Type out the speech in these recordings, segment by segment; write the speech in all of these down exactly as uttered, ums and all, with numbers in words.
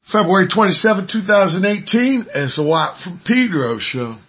February twenty-seventh, two thousand eighteen. It's a Watt from Pedro show.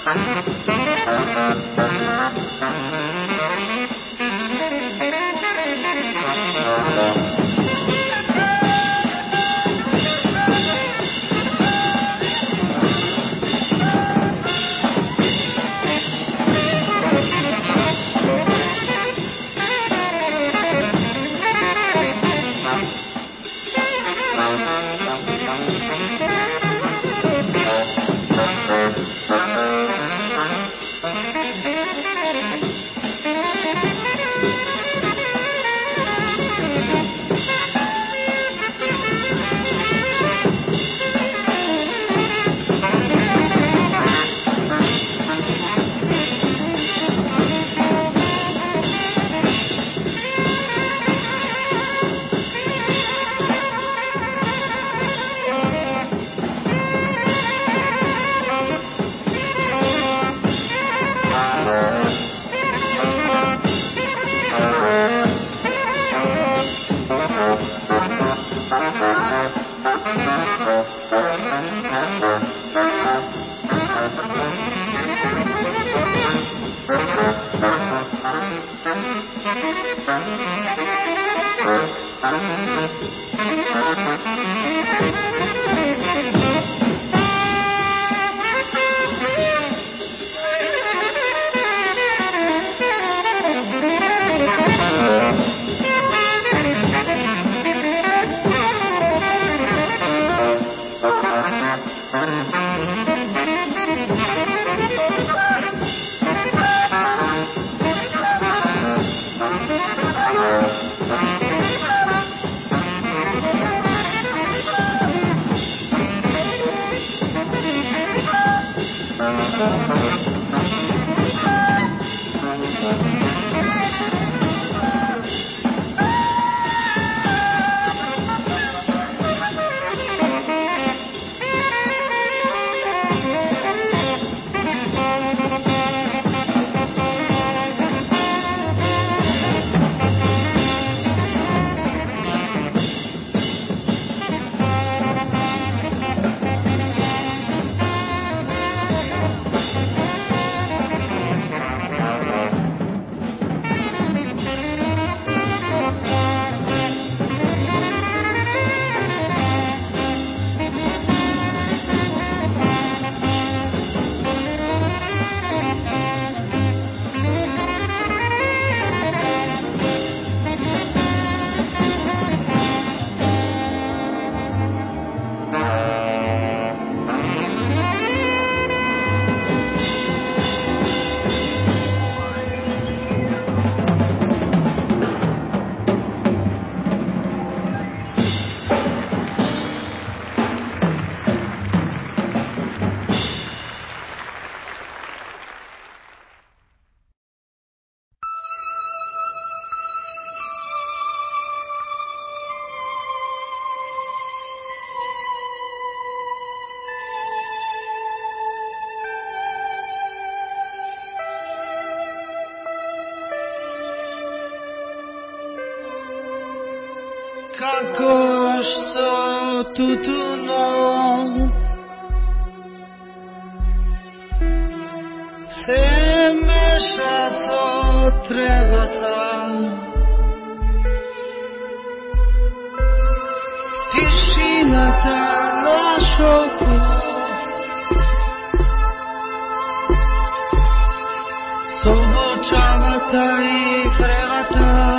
Kako što tu tu noć se meša so trebata, tišiната našo put sobочавата и вревата.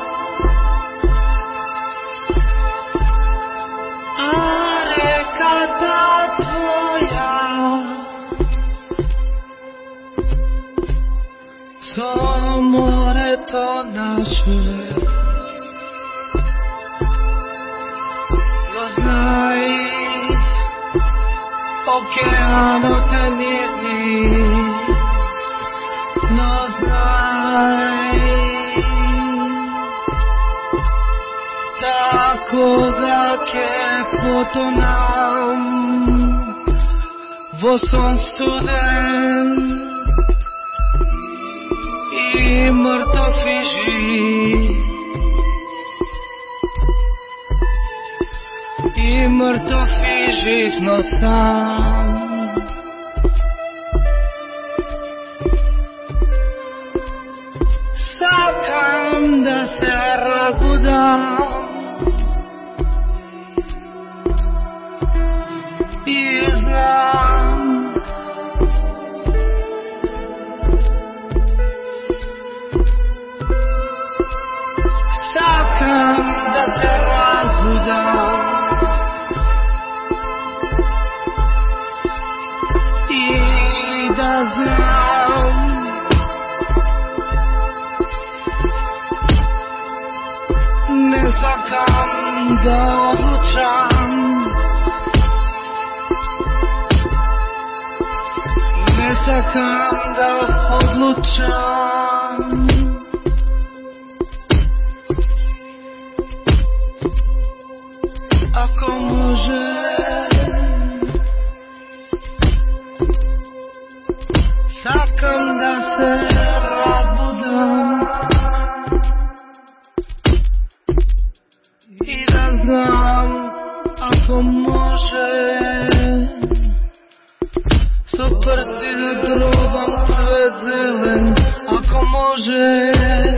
So morето наше, но знай, океанот е нивни, но знай, тако да ке потонам во сон студен и мртов и жив, и мртов и жив, но сам znam, i znam, sakam da se razbudam i da znam ne sakam da odlučam, ne sakam da odlučam. Ako može, sakam da se razbudam i da znam, ako može, so prsti da drobam cvet zelen, ako može,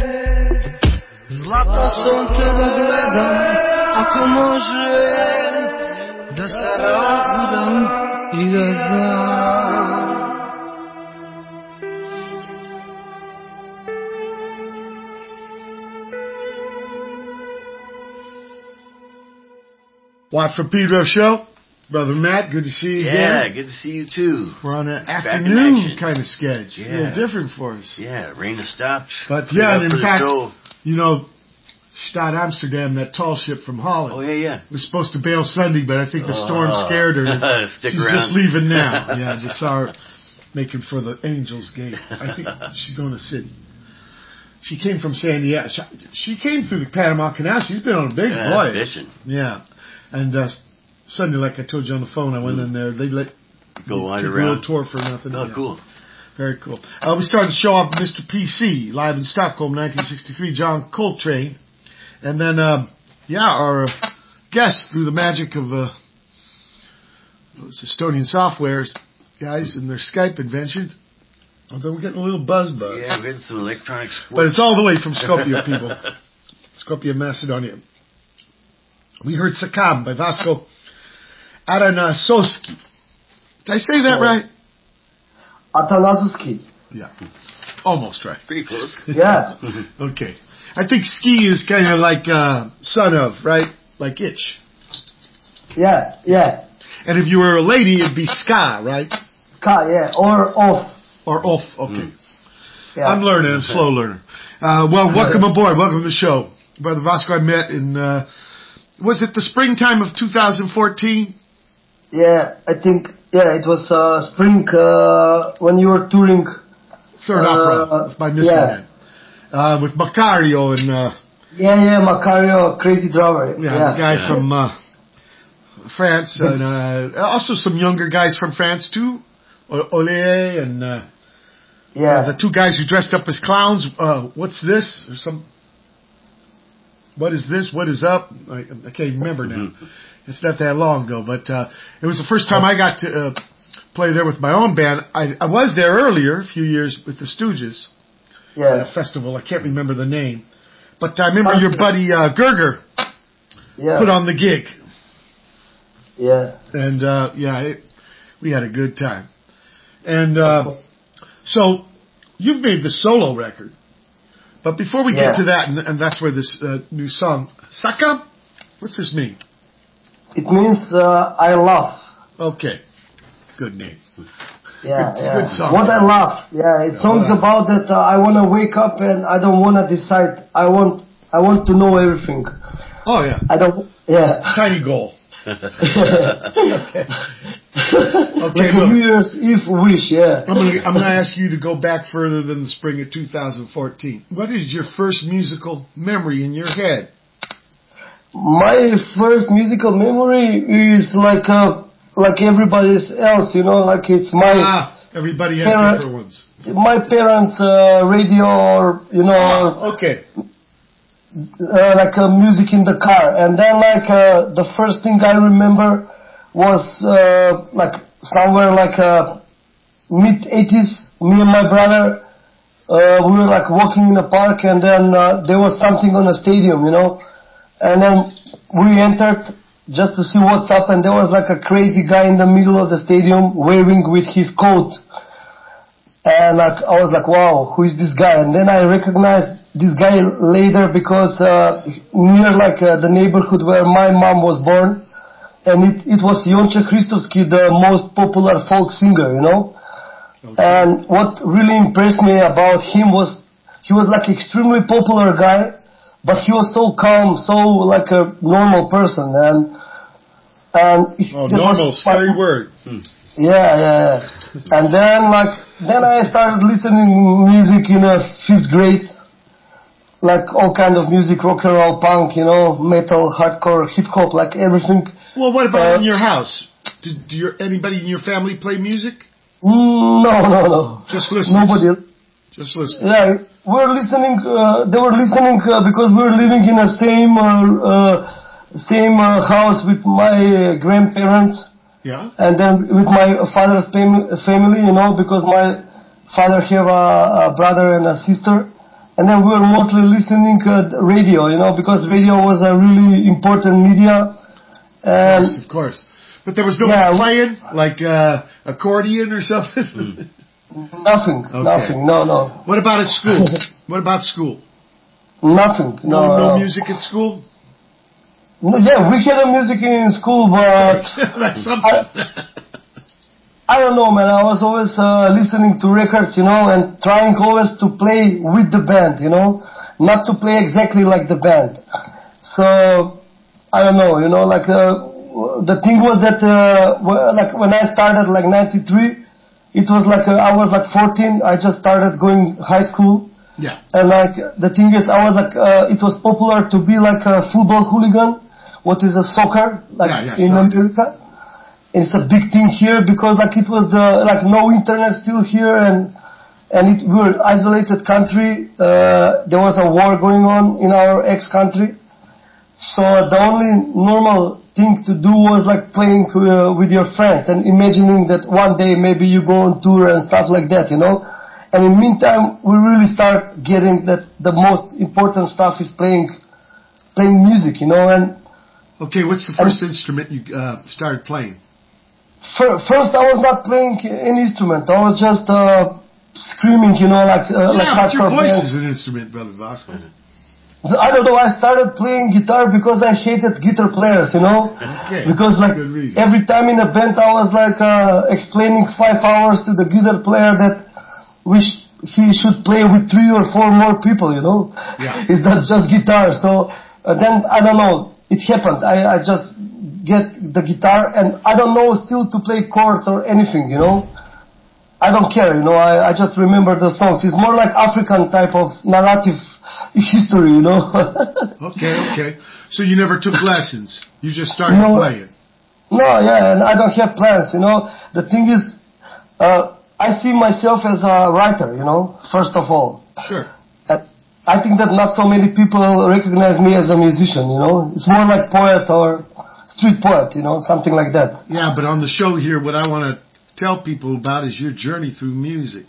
zlato sunce da gledam, ako može, da se razbudam i da znam. Watt from Pedro Show. Brother Matt, good to see you Yeah, again. good to see you too. We're on an Back in afternoon action. kind of sketch. Yeah. A little different for us. Yeah, rain has stopped. But Cleared yeah, up and for in the fact, show. you know, Stad Amsterdam, that tall ship from Holland, Oh yeah, yeah. was supposed to bail Sunday, but I think the storm Oh. scared her. Stick She's around. just leaving now. Yeah, I just saw her making for the Angels Gate. I think she's going to Sydney. She came from San Diego. She, she came through the Panama Canal. She's been on a big Yeah, voyage. fishing. Yeah. And uh, Sunday, like I told you on the phone, I went in there. They let Go they wide took a around. little tour for nothing. Oh, Yeah. cool. Very cool. Uh, we started the show off with Mister P C, live in Stockholm, nineteen sixty-three, John Coltrane. And then, um, yeah, our guest, through the magic of uh, those Estonian software guys and their Skype invention, although we're getting a little buzz buzz. Yeah, we had some electronic sports. But it's all the way from Skopje, people. Skopje, Macedonia. We heard Sakam by Vasco Aranasowski. Did I say that Oh. right? Atanasowski. Yeah. Almost right. Pretty close. Yeah. Okay. I think ski is kind of like uh, son of, right? Like itch. Yeah, yeah. And if you were a lady, it'd be ska, right? Ka, yeah. Or off. Or off. Okay. Yeah. I'm learning. I'm a slow learner. Uh, well, welcome aboard. Welcome to the show. Brother Vasco, I met in, uh, was it the springtime of two thousand fourteen? Yeah, I think, yeah, it was uh, spring uh, when you were touring. Third Uh, opera by Missing yeah. Man. Uh, with Macario and, uh, Yeah, yeah, Macario, crazy drummer. yeah, Yeah, the guy Yeah. from uh, France, and uh, also some younger guys from France too. O- Ole and uh, yeah. the two guys who dressed up as clowns. Uh, what's this? Or some. What is this? What is up? I, I can't remember now. It's not that long ago, but uh, it was the first time I got to uh, play there with my own band. I, I was there earlier, a few years, with the Stooges at yeah, a festival. I can't remember the name, but I remember your buddy uh, Gerger yeah, put on the gig, yeah. and uh, yeah, it, we had a good time. And uh, so you've made the solo record, but before we Yeah. get to that, and, and that's where this uh, new song, Saka, what's this mean? It means uh, I laugh. Okay, good name. Yeah, It's a yeah. good song. What I laugh. Yeah, it's songs what I- about that uh, I want to wake up and I don't want to decide. I want, I want to know everything. Oh yeah, I don't, yeah. tiny goal. Like Okay, a look. New Year's Eve wish, yeah. I'm gonna I'm gonna ask you to go back further than the spring of two thousand fourteen. What is your first musical memory in your head? My first musical memory is like uh, like everybody else, you know, like it's my Ah, everybody has Parent- different ones. my parents' uh, radio, or you know, Ah, okay. uh, like uh, music in the car, and then like uh, the first thing I remember was uh, like somewhere like uh, mid eighties. Me and my brother, uh, we were like walking in the park, and then uh, there was something on the stadium, you know. And then we entered just to see what's up, and there was like a crazy guy in the middle of the stadium waving with his coat. And like, I was like, wow, who is this guy? And then I recognized this guy later because uh, near like uh, the neighborhood where my mom was born, and it, it was Jonče Hristovski, the most popular folk singer, you know. Okay. And what really impressed me about him was he was like extremely popular guy, but he was so calm, so like a normal person, and and oh, normal, was, scary like, word. Hmm. Yeah, yeah, yeah. And then like then I started listening music in a fifth grade, like all kind of music, rock and roll, punk, you know, metal, hardcore, hip hop, like everything. Well, what about uh, in your house? Did do your, anybody in your family play music? No, no, no. Just listeners. Nobody. Just listeners. Yeah. We're listening, uh, they were listening uh, because we were living in the same, uh, uh, same uh, house with my uh, grandparents. Yeah. And then with my father's fam- family, you know, because my father have a, a brother and a sister. And then we were mostly listening uh, radio, you know, because radio was a really important media. And of course, of course. But there was no yeah, playing, like uh, accordion or something? Nothing, okay. nothing, no, no. What about at school? What about school? Nothing, no. No, no no. music at school? No, yeah, we had a music in school, but that's something. I, I don't know, man. I was always uh, listening to records, you know, and trying always to play with the band, you know, not to play exactly like the band. So I don't know, you know, like uh, the thing was that, uh, like when I started, like ninety-three. It was like, uh, I was like fourteen, I just started going high school. Yeah. And like, the thing is, I was like, uh, it was popular to be like a football hooligan, what is a soccer, like yeah, yeah, in soccer. America. It's a big thing here because like it was the, like no internet still here, and, and it, we were isolated country, uh, there was a war going on in our ex-country. So the only normal thing to do was like playing uh, with your friends and imagining that one day maybe you go on tour and stuff like that, you know. And in the meantime, we really start getting that the most important stuff is playing, playing music, you know. And okay, what's the first instrument you uh, started playing? For, first, I was not playing any instrument. I was just uh, screaming, you know, like uh, yeah, like hardcore your voice bands. is an instrument, Brother Vasco. I don't know, I started playing guitar because I hated guitar players, you know? Okay. Because like, every time in a band I was like, uh, explaining five hours to the guitar player that we sh- he should play with three or four more people, you know? Yeah. It's not just guitar. So, uh, then, I don't know, it happened. I, I just get the guitar and I don't know still to play chords or anything, you know? I don't care, you know, I, I just remember the songs. It's more like African type of narrative history, you know. okay, okay. So you never took lessons. You just started no, playing. No, yeah, and I don't have plans, you know. The thing is, uh, I see myself as a writer, you know, first of all. Sure. And I think that not so many people recognize me as a musician, you know. It's more like poet or street poet, you know, something like that. Yeah, but on the show here, what I want to tell people about is your journey through music.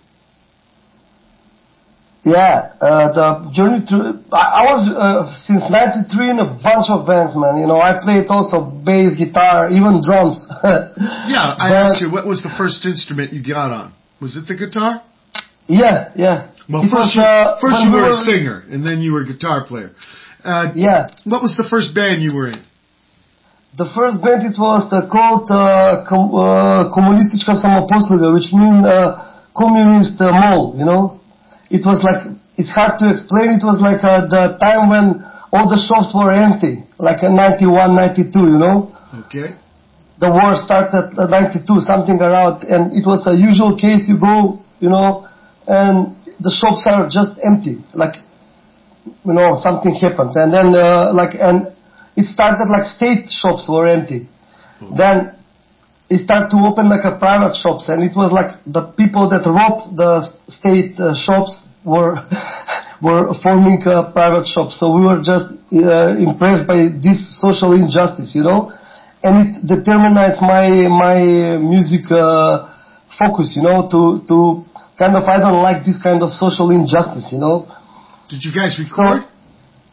Yeah, uh, the journey through, I, I was, uh, since ninety-three in a bunch of bands, man, you know, I played also bass, guitar, even drums. yeah, I but, asked you, what was the first instrument you got on? Was it the guitar? Yeah, yeah. Well, it first, was, you, uh, first you we were were a singer, and then you were a guitar player. Uh, yeah. What was the first band you were in? The first band, it was uh, called uh, com- uh, Komunistička samoposluga, which means uh, communist uh, mall, you know. It was like, it's hard to explain, it was like uh, the time when all the shops were empty, like in ninety-one, ninety-two, you know. Okay. The war started at ninety-two, something around, and it was the usual case, you go, you know, and the shops are just empty, like, you know, something happened. And then, uh, like, and it started like state shops were empty. Okay. Then it started to open like a private shops, and it was like the people that robbed the state uh, shops were were forming uh, private shops. So we were just uh, impressed by this social injustice, you know, and it determined my my music uh, focus, you know, to to kind of, I don't like this kind of social injustice, you know. Did you guys record? So,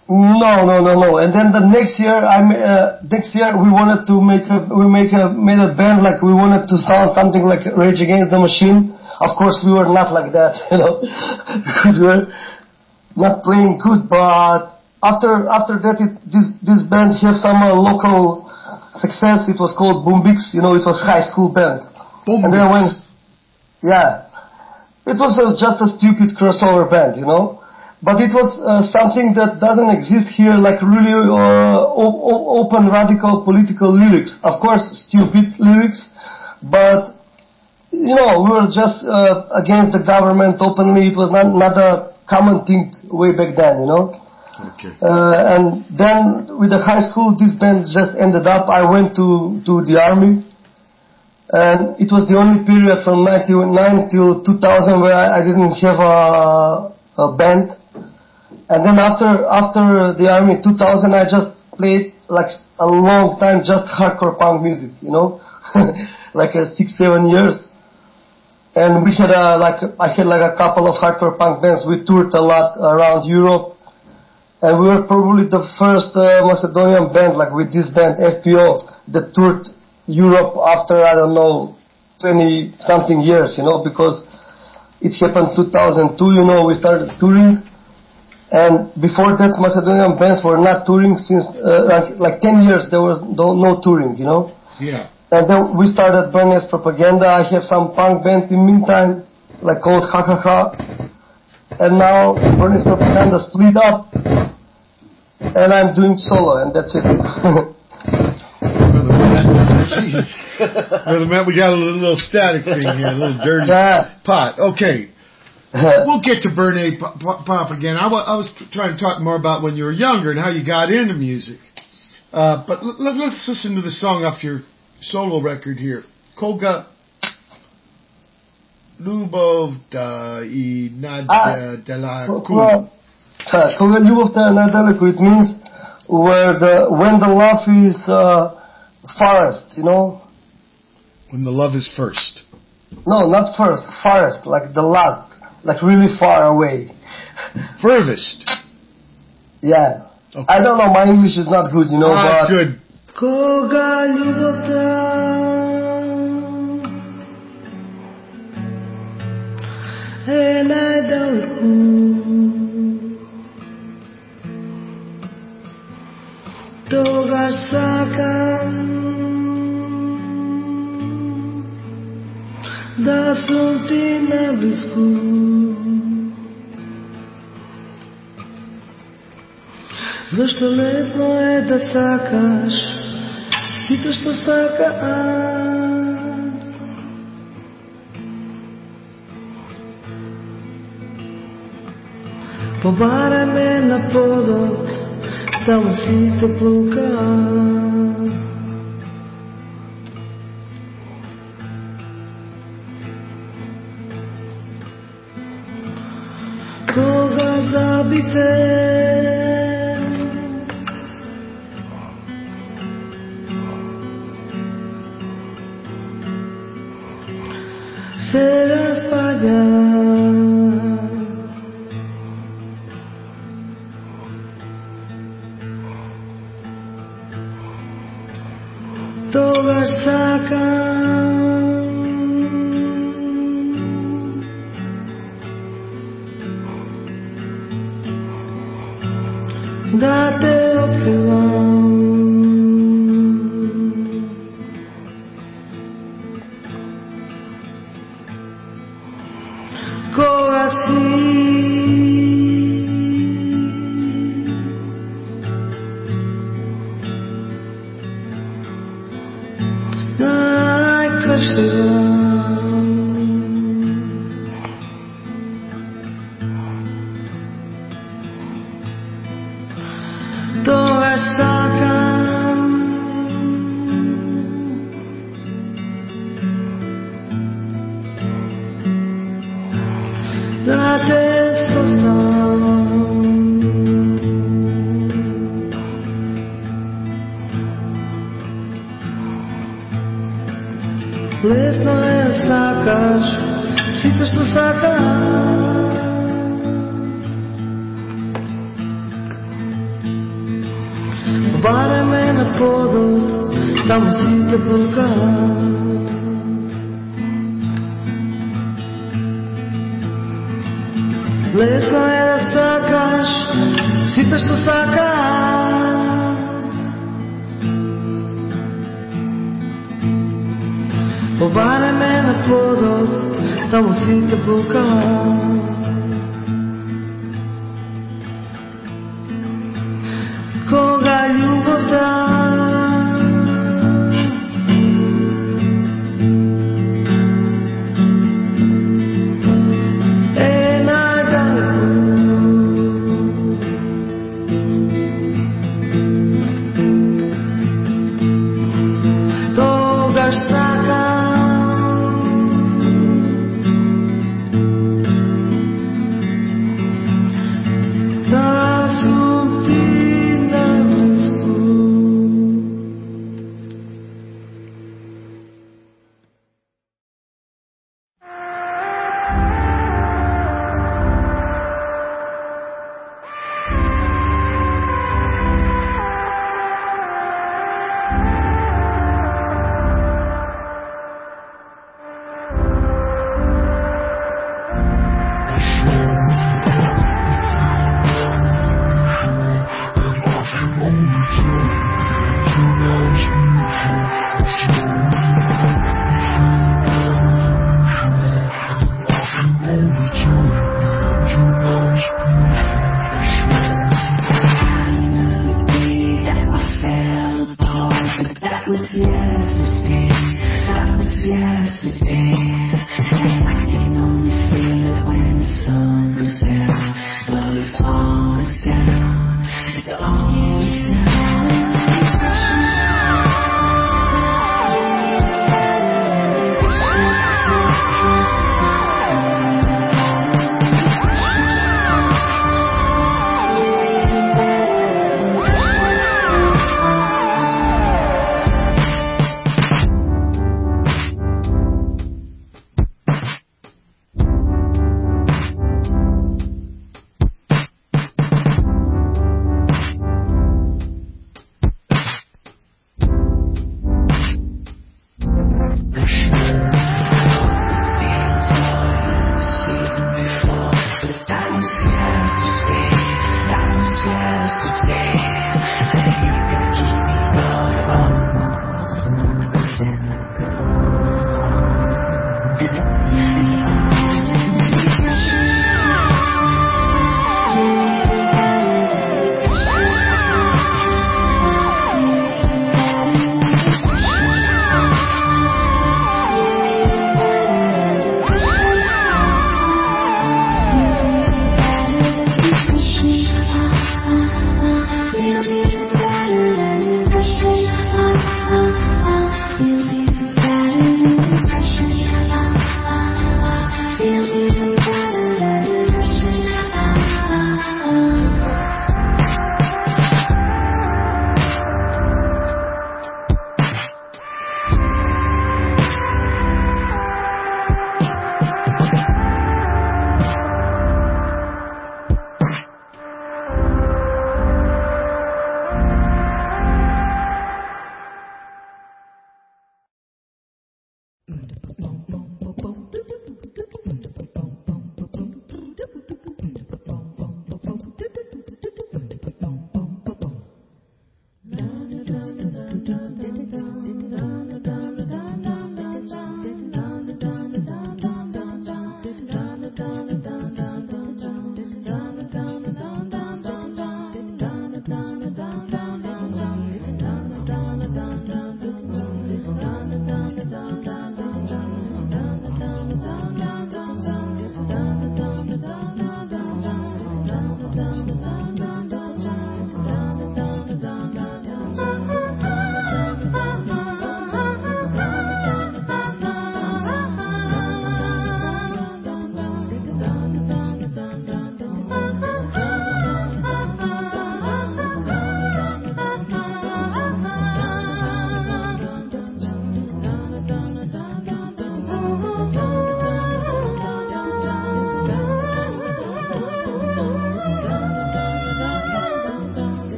No, no, no, no. And then the next year, I ma- uh, next year we wanted to make a we make a made a band like we wanted to sound something like Rage Against the Machine. Of course, we were not like that, you know, because we were not playing good. But after after that, it, this this band had some uh, local success. It was called Boombix. You know, it was high school band. Boom. And then when, yeah, it was uh, just a stupid crossover band, you know. But it was uh, something that doesn't exist here, like really uh, o- o- open, radical political lyrics. Of course, stupid lyrics, but, you know, we were just uh, against the government openly. It was not, not a common thing way back then, you know. Okay. Uh, and then with the high school, this band just ended up. I went to, to the army. And it was the only period from ninety-nine till two thousand where I, I didn't have a, a band. And then after after the army, two thousand, I just played like a long time just hardcore punk music, you know, like uh, six, seven years. And we had a, like I had like a couple of hardcore punk bands. We toured a lot around Europe, and we were probably the first uh, Macedonian band, like with this band F P O, that toured Europe after I don't know twenty something years, you know, because it happened two thousand two. You know, we started touring. And before that, Macedonian bands were not touring since uh, like, like ten years. There was no, no touring, you know. Yeah. And then we started Burn As Propaganda. I have some punk band in the meantime, like called Ha Ha Ha. And now Burn As Propaganda split up, and I'm doing solo, and that's it. Jeez. Brother Matt, we got a little, little static thing here, a little dirty Yeah. pot. Okay. We'll get to Burn A Pop again. I, w- I was trying to talk more about when you were younger and how you got into music. Uh, but l- l- let's listen to the song off your solo record here. Koga Lubov da I Nadia Delaku. Koga Ljubov da Nadaleku, it means where the, when the love is uh, farthest, you know? When the love is first. No, not first, farthest, like the last. Like really far away. Furthest. Yeah. Okay. I don't know, my English is not good, you know, Ah, but... good. Koga ljubota e najdalku, toga sakam da sam ti na blisku. Zašto letno je da sakaš sito što saka ad. Pobara me na podot, samo si topluka. Koga zabite se raspada, toga sakam da te otkrivam. Koga si najkršljivam. Toga sakam da te spoznam. Lesno je da sakaš sito što sakaš. само си те пълка. Лесно е да сакаш, сите што сакаш. Побаре ме на подот, таму сите пълка. Кога љубовта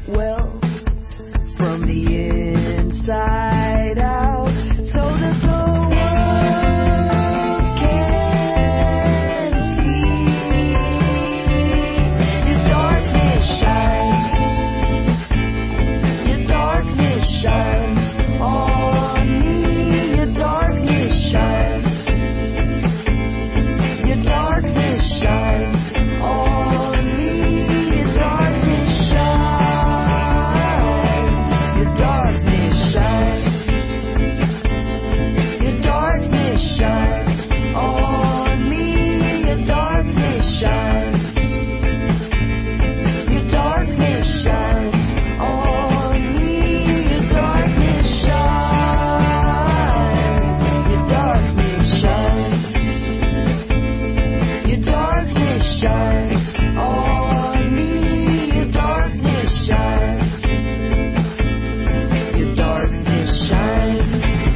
well from the inside out, so that the world can see. Your darkness shines, your darkness shines on me, your darkness shines, your darkness shines on me, your darkness shines, your darkness shines, your darkness shines on me, your darkness shines, your darkness shines on me, your darkness shines, your darkness shines, your darkness shines on me, your darkness shines, your darkness shines.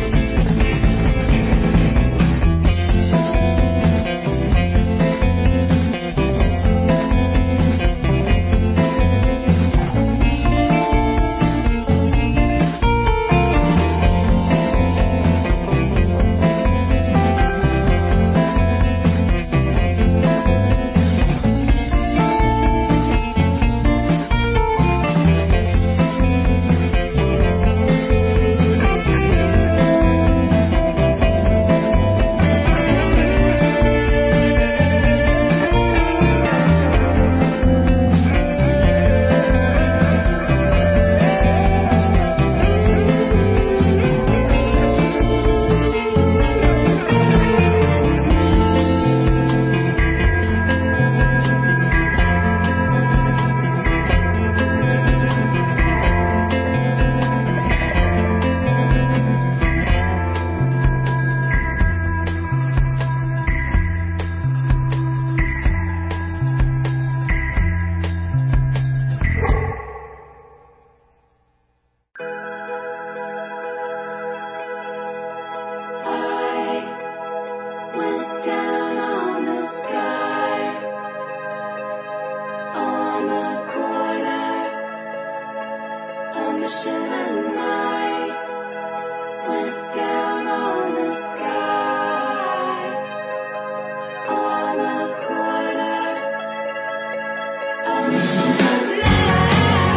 Went down on the sky, on the corner, a mission and night. Went down on the sky, on the corner, a mission and night.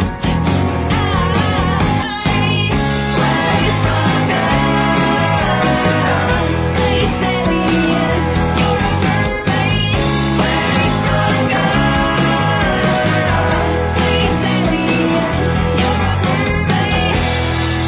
Where you from, girl? Please say yes, you're a mermaid. Where you from, girl? Please say yes, you're a mermaid.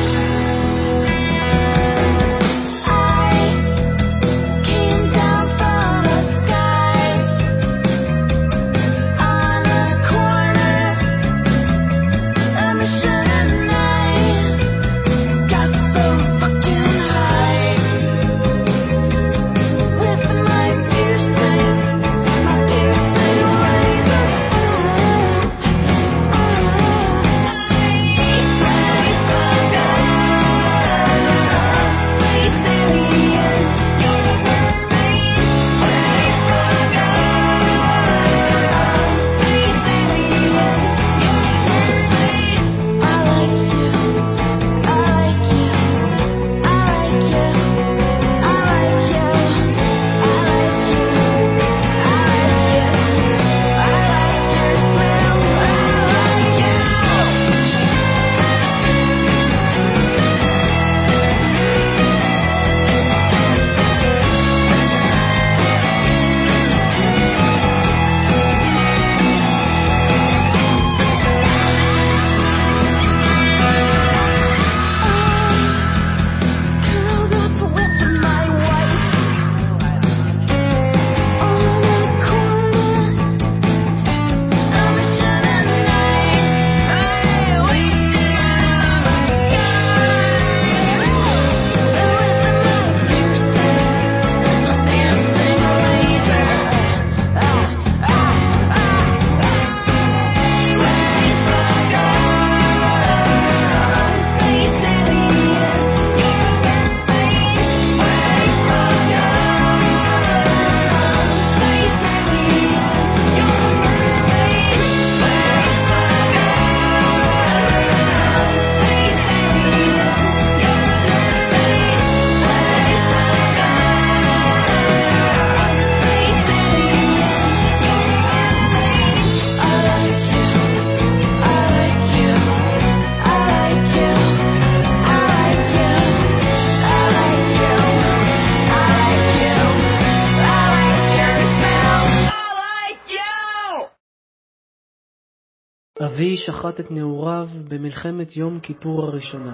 אבי שחט את נעוריו במלחמת יום כיפור הראשונה.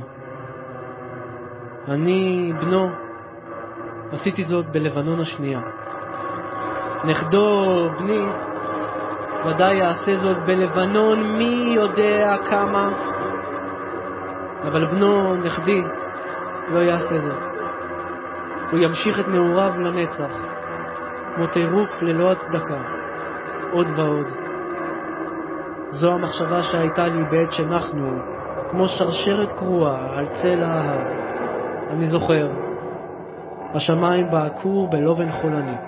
אני, בנו, עשיתי זאת בלבנון השנייה. נכדו, בני, ודאי יעשה זאת בלבנון מי יודע כמה, אבל בנו, נכדי, לא יעשה זאת. הוא ימשיך את נעוריו לנצח, כמו טירוף ללא הצדקה, עוד ועוד. זו המחשבה שהייתה לי בעת שנחנו, כמו שרשרת קרועה על צל ההר. אני זוכר, השמיים בעקו בלובן חולני.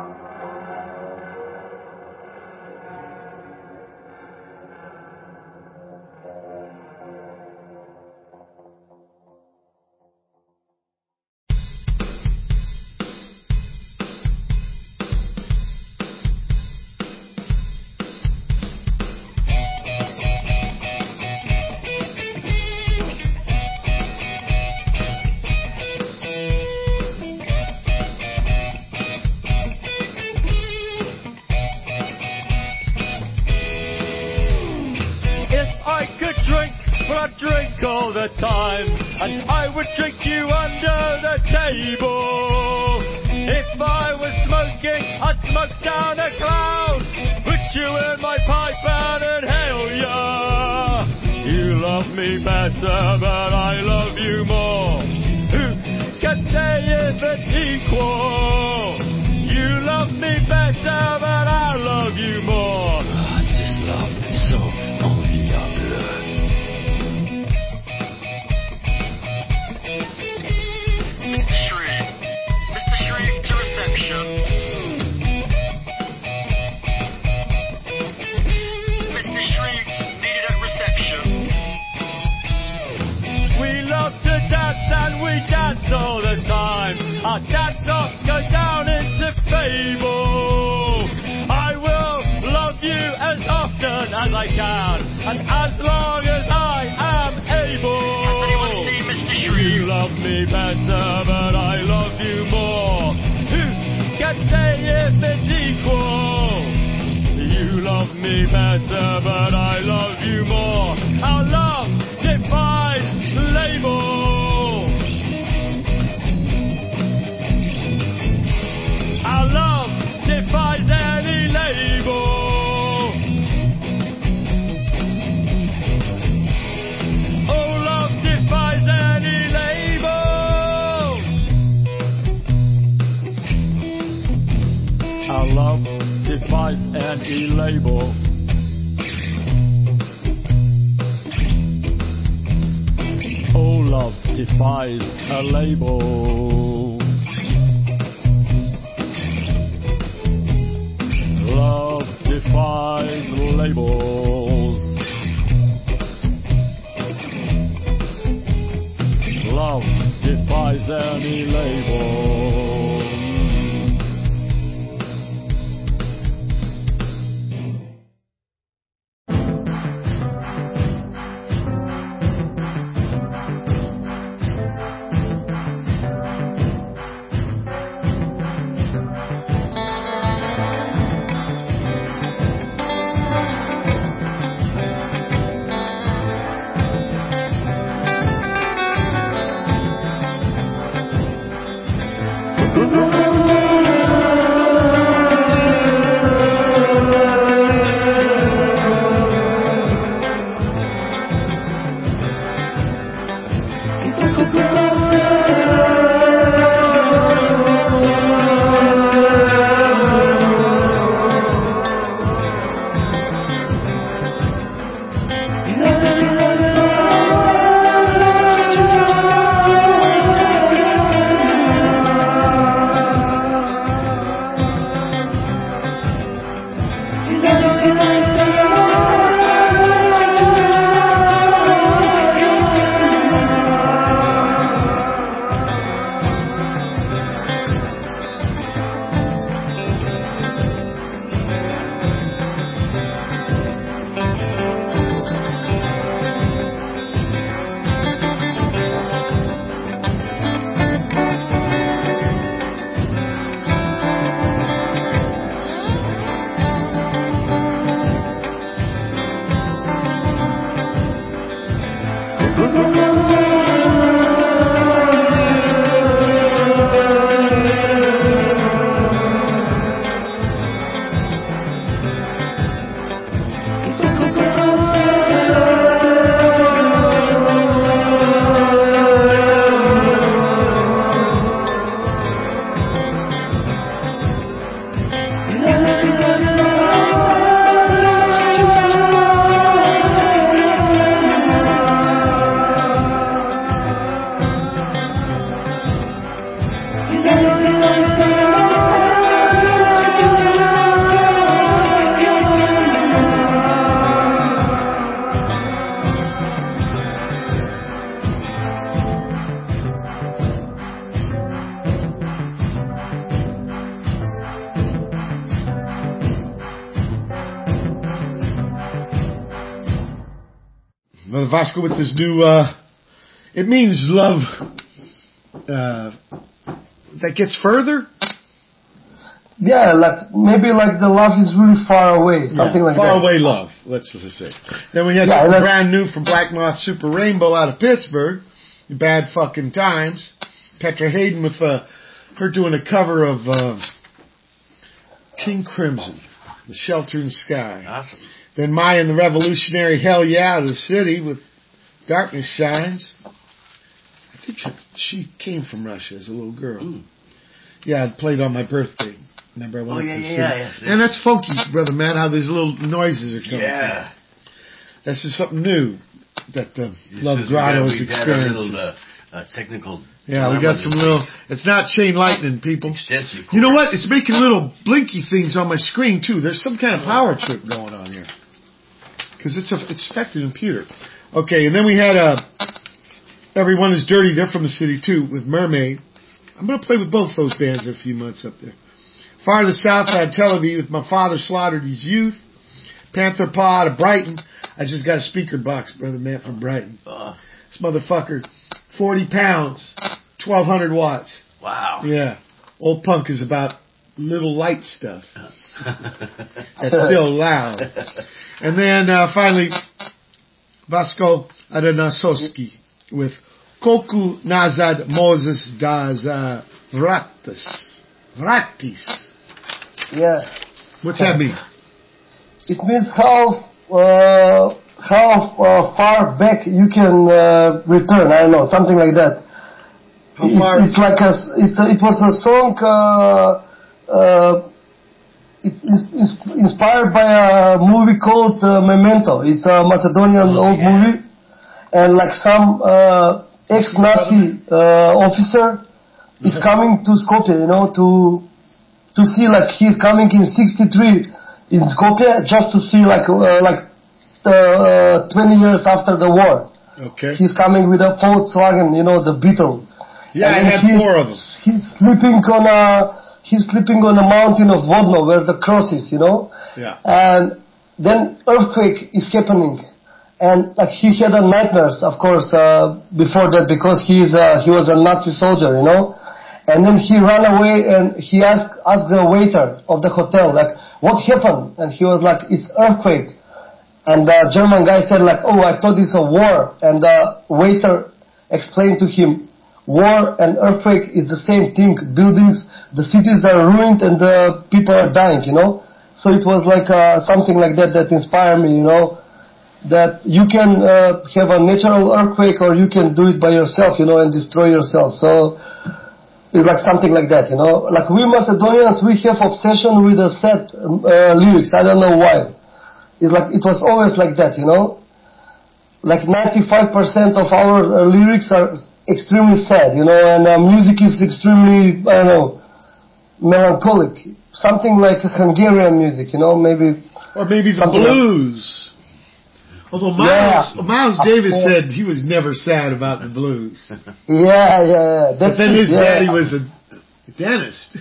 Drink all the time, and I would drink you under the table. If I was smoking, I'd smoke down a cloud, put you in my pipe and inhale ya. You love me better, but I love you more. Who can say if it's equal? You love me better, but I love you more. Ah, this love is so enviable. Mister Shreek. Mister Shreek to reception. Mister Shreek needed at reception. We love to dance and we dance all the time. Our dance-offs go down into fable. I will love you as often as I can, and as long as I am able. Has anyone seen Mister Shreek? You love me better, but I love you more. Who can say if it's equal? You love me better, but I love you more. Our love defies labels. Our love defies any label. Oh, love defies any label. Our love defies any label. Oh, love defies a label. Love defies labels. Love defies any label. Brother Vasco with this new, uh, it means love, uh, that gets further? Yeah, like maybe like the love is really far away, something yeah, like far that. away love, let's just say. Then we had Yeah, something and brand new from Black Moth Super Rainbow out of Pittsburgh, Bad Fucking Times. Petra Hayden with uh, her doing a cover of uh, King Crimson, The Sheltering Sky. Awesome. Then Maya and the Revolutionary Hell Yeah out of the City with Darkness Shines. I think she came from Russia as a little girl. Mm. Yeah, I played on my birthday. Remember I went Oh, up yeah, to yeah, see yeah, it. yes, yes. And that's funky, brother man, how these little noises are coming Yeah. from. This is something new that the This Love is- Grotto we is got- we had a experiencing. little, uh, uh, technical. Yeah, we dilemma got some this little, week. it's not chain lightning, people. Extensive. You know what? It's making little blinky things on my screen too. There's some kind of power trip going on here. Because it's a, it's affecting the computer. Okay, and then we had uh, Everyone is Dirty. They're from the city too with Mermaid. I'm going to play with both those bands in a few months up there. Far to the south, I had Tel Aviv with My Father Slaughtered His Youth. Panther Paw out of Brighton. I just got a speaker box, brother man, from Brighton. Oh, This motherfucker, forty pounds, twelve hundred watts. wow. Yeah. Old Punk is about little light stuff. That's still loud. And then uh, finally, Vasco Adanasowski with Koku Nazad Moses das uh, Vratis. Vratis. Yeah. What's that mean? It means how uh, how uh, far back you can uh, return. I don't know, something like that. How It- far? It's like a, it's a, it was a song uh, uh, it, it's, it's inspired by a movie called uh, Memento. It's a Macedonian Oh, old yeah. movie, and like some uh, ex-Nazi uh, officer is coming to Skopje, you know, to to see like he's coming in sixty-three in Skopje just to see like uh, like uh, twenty years after the war. Okay. He's coming with a Volkswagen, you know, the Beetle. Yeah, I And had he's, four of them. He's sleeping on a he's sleeping on a mountain of Vodno where the cross is, you know. Yeah. And then earthquake is happening, and like he had a nightmares, of course, uh, before that because he's uh, he was a Nazi soldier, you know. And then he ran away and he asked asked the waiter of the hotel like, what happened? And he was like, it's earthquake. And the German guy said like, oh, I thought it's a war. And the waiter explained to him, war and earthquake is the same thing. Buildings, the cities are ruined and the people are dying, you know. So it was like uh, something like that that inspired me, you know, that you can uh, have a natural earthquake or you can do it by yourself, you know, and destroy yourself. So it's like something like that, you know. Like we Macedonians, we have obsession with the sad uh, lyrics. I don't know why. It's like it was always like that, you know. Like ninety-five percent of our uh, lyrics are extremely sad, you know, and uh, music is extremely, I don't know, melancholic. Something like Hungarian music, you know, maybe. Or maybe the Something blues. Although Miles, Yeah. Miles Of Davis course. said he was never sad about the blues. Yeah, yeah, yeah. But That's then it, his yeah. daddy was a dentist.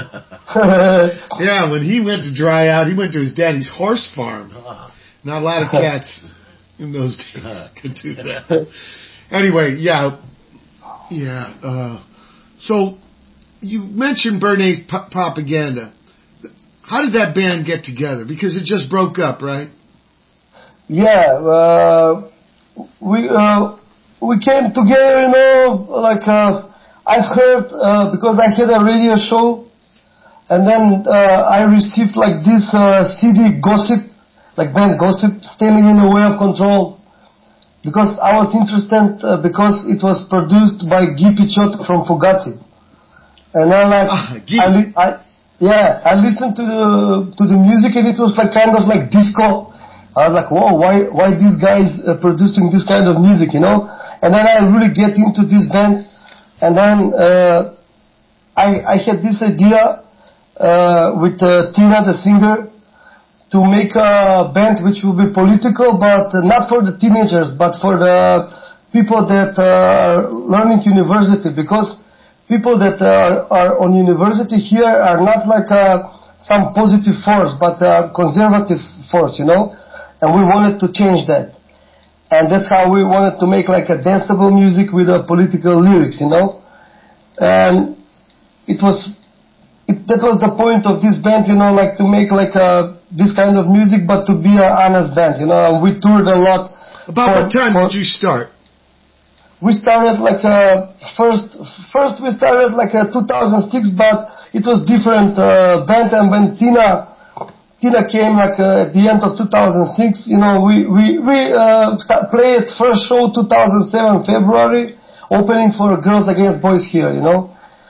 Yeah, when he went to dry out, he went to his daddy's horse farm. Not a lot of cats in those days could do that. Anyway, yeah. Yeah. Uh, so, you mentioned Bernays P- Propaganda. How did that band get together? Because it just broke up, right? Yeah, uh, we uh, we came together, you know, like, uh, I've heard, uh, because I had a radio show, and then, uh, I received like this, uh, C D Gossip, like band Gossip, Standing in the Way of Control, because I was interested, uh, because it was produced by Guy Picciotto from Fugazi. And I like, Ah, Guy. I, li- I, yeah, I listened to the, to the music and it was like kind of like disco. I was like, whoa, why, why these guys uh, producing this kind of music, you know? And then I really get into this band. And then, uh, I, I had this idea, uh, with, uh, Tina, the singer, to make a band which will be political, but uh, not for the teenagers, but for the people that uh, are learning university, because people that are, are on university here are not like uh, some positive force, but a conservative force, you know? And we wanted to change that. And that's how we wanted to make like a danceable music with a political lyrics, you know? And it was, it, that was the point of this band, you know, like to make like a, this kind of music, but to be an honest band, you know? And we toured a lot. About for- what time for- did you start? We started like uh first, first we started like uh two thousand six, but it was different uh, band. And when Tina, Tina came like uh, at the end of two thousand six, you know, we we we uh, st- played first show two thousand seven February, opening for Girls Against Boys here, you know.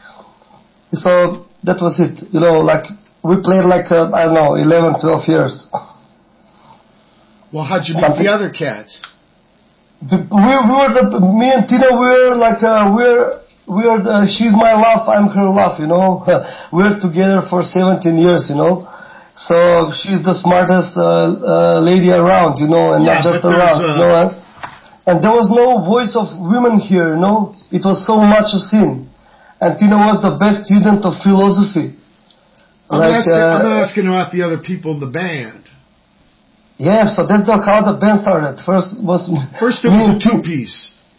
So that was it, you know. Like we played like uh, I don't know, eleven, twelve years. Well, how'd you meet Something- the other cats? We, we were the, me and Tina, we were like, uh, we're, we're the, she's my love, I'm her love, you know. We're together for seventeen years, you know. So she's the smartest, uh, uh, lady around, you know, and Yeah, not just but there's, around, uh, you know. And, and there was no voice of women here, you know. It was so much a sin. And Tina was the best student of philosophy. I'm, Like, asking, I'm uh, asking about the other people in the band. yeah, so that's the, how the band started. First was First, it me was a and Tina. two-piece.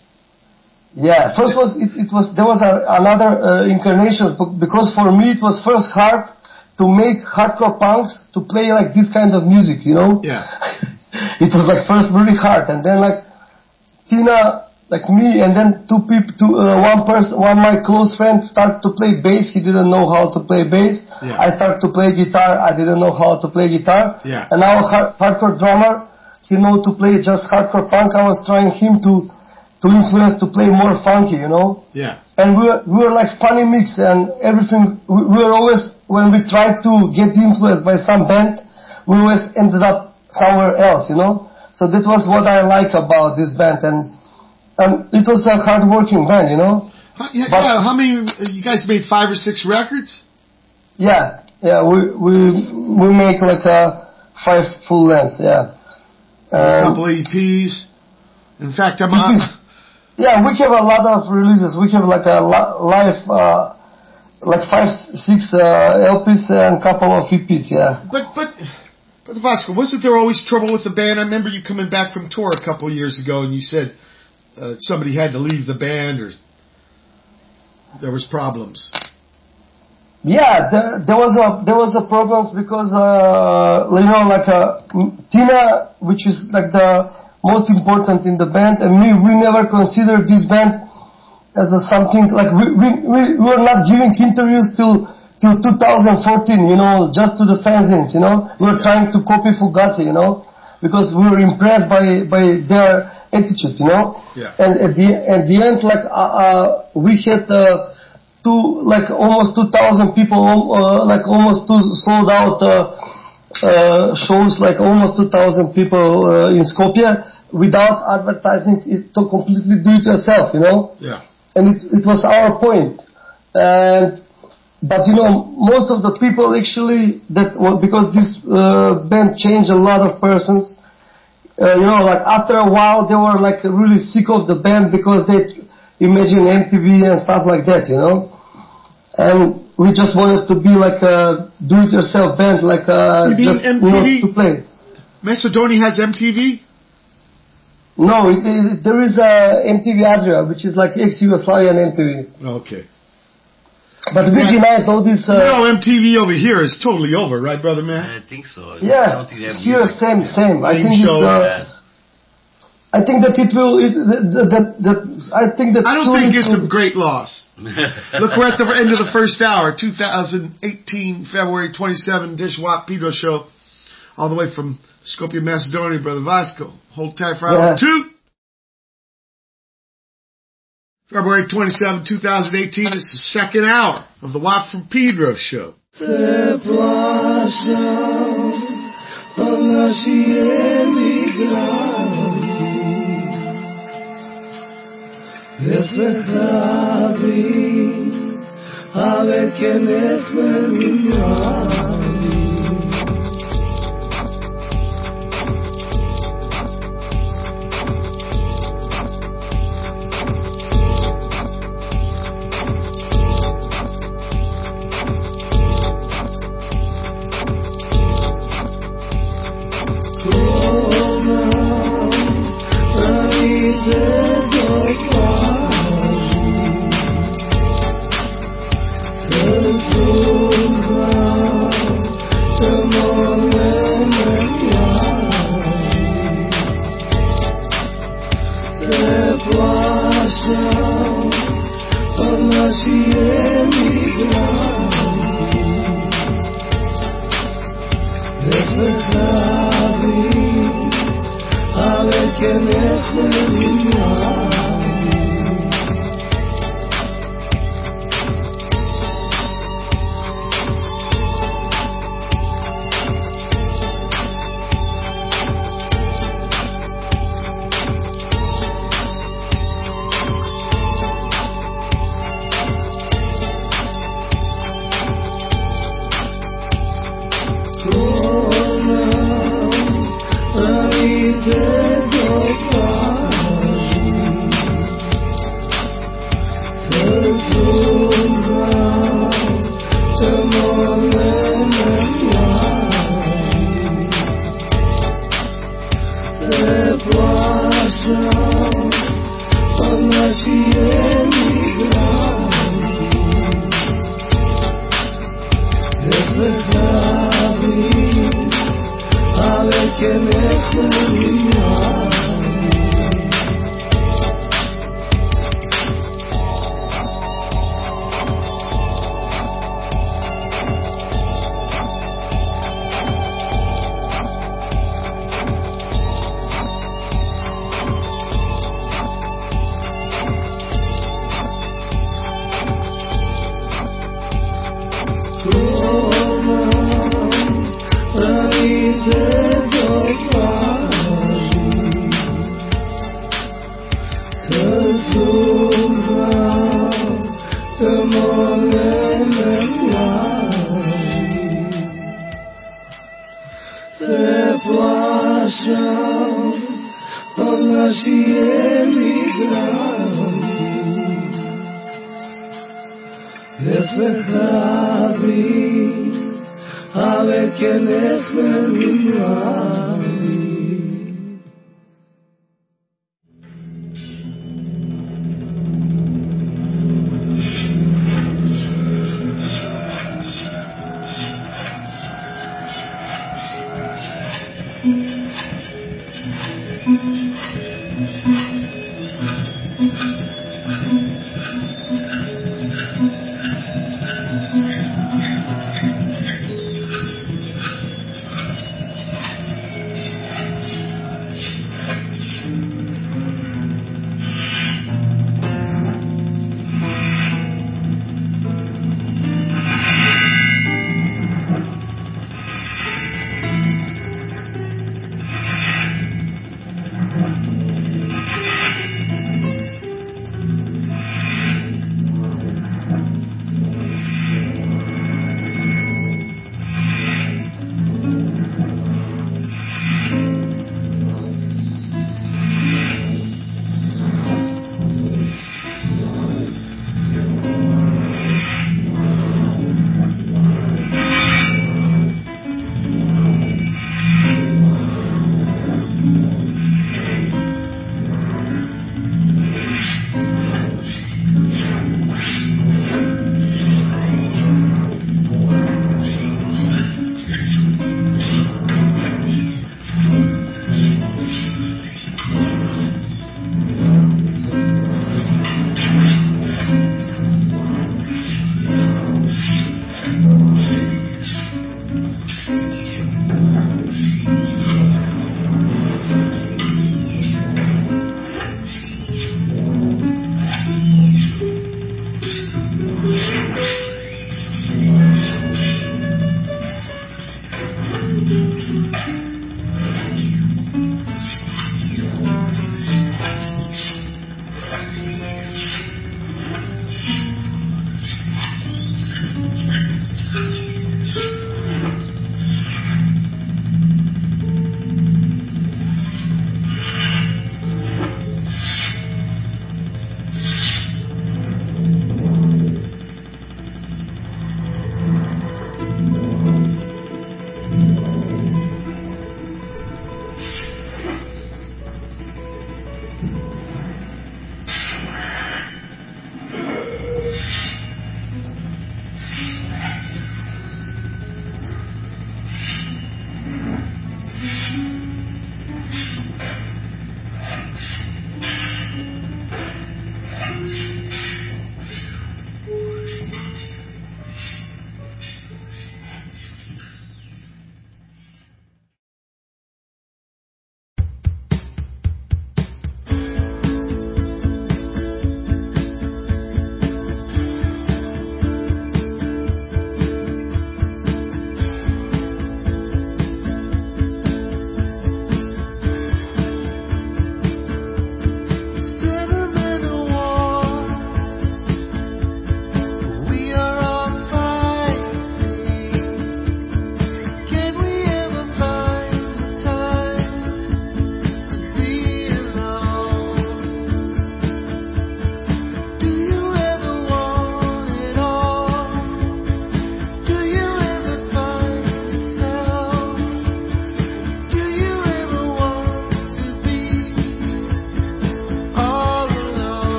Yeah, first was it, it was there was a, another uh, incarnation, but because for me it was first hard to make hardcore punks to play like this kind of music, you know. Yeah. It was like first really hard, and then like Tina, like me, and then two people, two, uh, one person, one my close friend started to play bass. He didn't know how to play bass. Yeah. I started to play guitar. I didn't know how to play guitar. Yeah. And our hard, hardcore drummer, he knew to play just hardcore punk. I was trying him to to influence to play more funky, you know. Yeah. And we were, we were like funny mix and everything. We, we were always, when we tried to get influenced by some band, we always ended up somewhere else, you know. So that was what I like about this band, and and it was a hard-working band, you know. How, yeah, But- yeah, how many? You guys made five or six records? Yeah, yeah. We we we make like a five full lengths, yeah. A And couple E Ps. In fact, I'm. E Uh, Ps. Yeah, we have a lot of releases. We have like a li- live, uh, like five, six uh, L Ps and a couple of E Ps, yeah. but but. But Vasco, wasn't there always trouble with the band? I remember you coming back from tour a couple of years ago, and you said uh, somebody had to leave the band, or there was problems. Yeah, there, there was a there was a problems because uh, you know, like uh, Tina, which is like the most important in the band, and me, we never considered this band as a something like we we we were not giving interviews till till two thousand fourteen, you know, just to the fanzines, you know. We were trying to copy Fugazi, you know, because we were impressed by by their attitude, you know. Yeah. And at the at the end, like uh, uh we had. Uh, Two, like almost two thousand people, uh, like almost two sold out uh, uh, shows, like almost two thousand people uh, in Skopje without advertising, it to completely do it yourself, you know. Yeah. And it, it was our point. And but you know, most of the people actually that well, because this uh, band changed a lot of persons. Uh, you know, like after a while, they were like really sick of the band because they imagine M T V and stuff like that, you know. And we just wanted to be like a do-it-yourself band, like a You mean just M T V? you know, to play. Macedonia has M T V? No, it, it, there is a M T V Adria, which is like ex-Yugoslavian M T V. Okay. But we denied all this. Uh, no, M T V over here is totally over, right, brother man? I think so. I yeah, don't think they have here music. same, same. I Game think show, it's. Uh, Yeah. I think that it will. It, that, that, that I think that. I don't soon think it it's a will- great loss. Look, we're at the end of the first hour, two thousand eighteen, February twenty-seventh, Dish Watt Pedro Show, all the way from Skopje, Macedonia, Brother Vasco. Hold tight for hour Yeah. two. February twenty-seventh, two thousand eighteen, it's the second hour of the Watt from Pedro Show.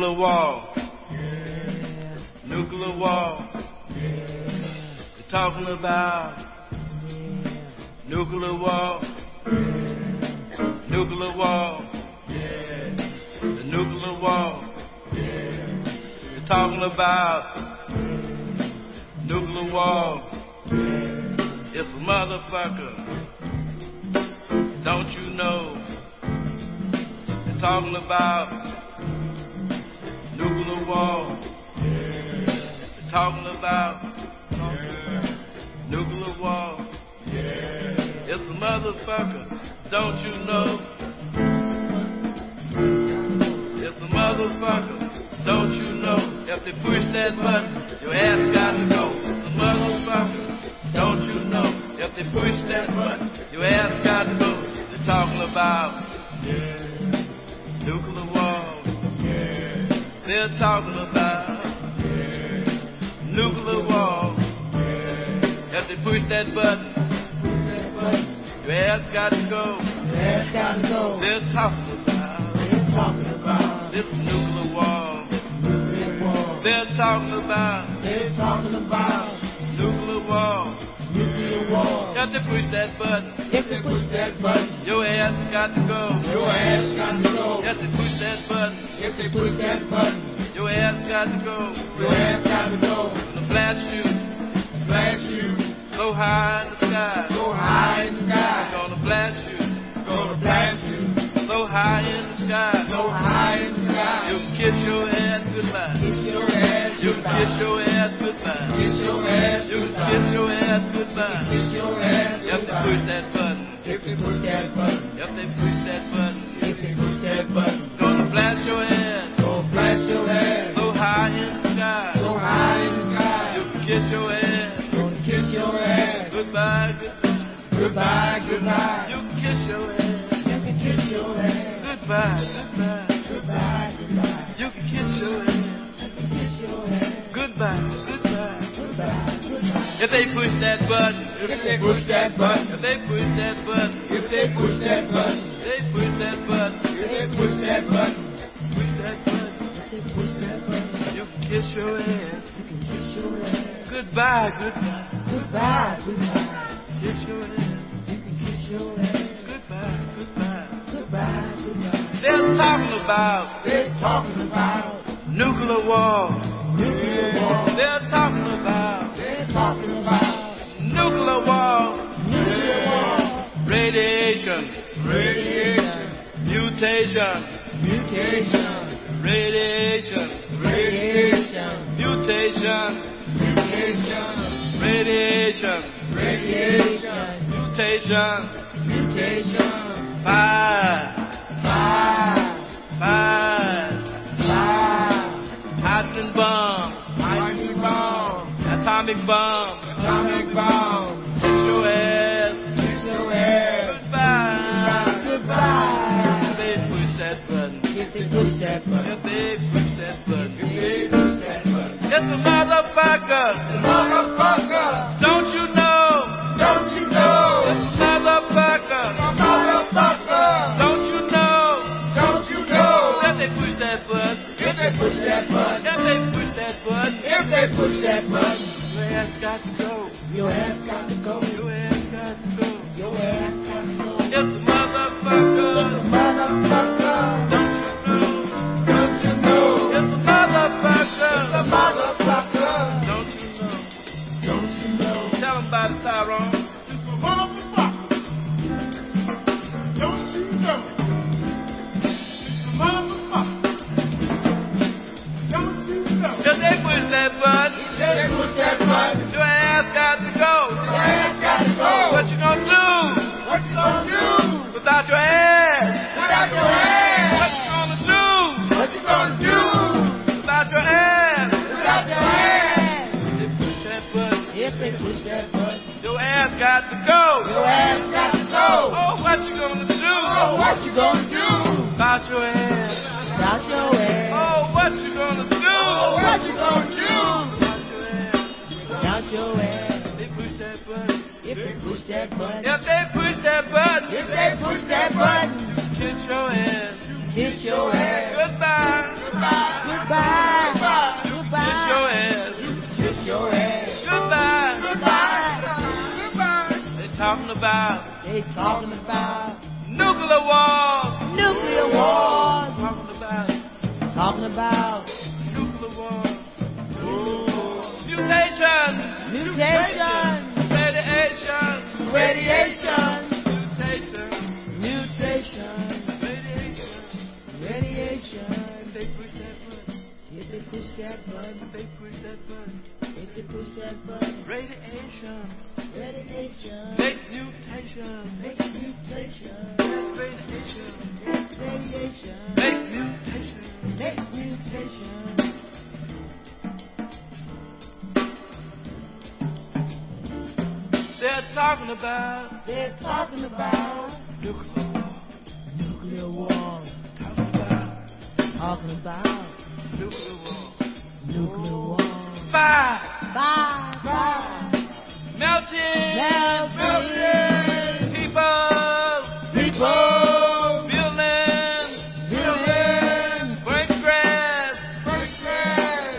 Nuclear war. Nuclear war. They're talking about nuclear war. Nuclear war. The nuclear war. They're talking about nuclear war. It's a motherfucker. Don't you know? They're talking about nuclear war. They're talking about nuclear war. It's a motherfucker. Don't you know? It's a motherfucker. Don't you know? If they push that button, your ass got to go. It's a motherfucker. Don't you know? If they push that button, your ass got to go. They're talking about nuclear war. They're talking about nuclear war. If they push that button, your ass got to go. They're talking about this nuclear war. They're talking about nuclear war. If they push that button, If they push that button, your ass got to go. your ass got to go. If they push that button, If they push that button, your ass got to go. your ass got to go. The blast you Blast you, so high in the sky. go high in the sky. Gonna blast you Gonna blast you, so high in the sky. go high in the You sky. can kiss your ass goodbye. Kiss your ass You can kiss goodbye. your ass goodbye. Kiss your ass You can goodbye. kiss your ass goodbye. Kiss your ass If they push goodbye. that button, If they push that button, if they push that button, if they push that button, gonna blast your ass gonna blast your ass so high in the sky. so high in the You sky. can kiss your ass Gonna kiss your ass goodbye, goodbye. goodbye, goodbye. You can kiss your ass You can kiss your ass goodbye, goodbye. goodbye, goodbye. You can kiss your ass You can kiss your ass goodbye, goodbye. goodbye, goodbye. If they push that button, If they push that button, if they push that button, if they push that button, they push that button, if they push that button, push that button. if they push that button, You can kiss your ass you can kiss your ass goodbye, goodbye. goodbye, goodbye. Kiss your ass You can kiss your ass goodbye, goodbye. goodbye, goodbye. They're talking about They're talking about nuclear war. nuclear war. They're talking about They're talking about nuclear war. nuclear war. Radiation, Radiation, mutation, mutation, radiation, radiation, mutation, mutation, radiation, radiation, mutation. mutation. Five, Five, five, five, hydrogen bomb, hydrogen bomb, atomic bomb. atomic bomb. Kiss your ass Kiss your ass goodbye. goodbye. They push that button. If they push that button, If they push that button, if they push that button, it's a motherfucker. motherfucker, Don't you know? don't you know? It's a motherfucker. Motherfucker, Don't you know? don't you know? If they push that button, If they push that button, if they push that button, if they push that button, your ass got to go. your ass got to go. Your ass got to go. Your ass got to go. It's a motherfucker. Motherfucker, Don't you know? don't you know? It's a motherfucker. The motherfucker, Don't you know? don't you know? Tell them about it, Tyrone. It's a motherfucker. Don't you know? It's a motherfucker. Don't you know? If they push that button, If they push that button, your ass got to go. your ass got to go. What you gonna do What you gonna do without your ass? without your ass? What you gonna do What you gonna do without your ass? without your ass? They push that button, If they push that button, your ass got to go. your ass got to go. Oh, what you gonna do Oh, what you gonna do without your ass? without your ass? Oh, what you gonna do Oh, what you gonna do without your ass? without your ass? They push that button. If they push that button, If they push that button, if they push that button, kiss your ass kiss your ass goodbye. goodbye, talking about nuclear war. nuclear wars, Talking about talking about nuclear war. Mutations. mutation, Radiation. radiation, Mutation. mutation, Radiation. radiation. They push that button. If they push that button, They push that button. if they push that button, Radiation. radiation, Makes mutation. makes mutation, Radiation. makes radiation, Makes mutation. makes mutation. They're talking about They're talking about nuclear war. nuclear war, Talking about talking about nuclear war. nuclear war. Fire. Bye, bye. Melting. Melting. People. People. Building. Building. Burnt grass. Burnt grass.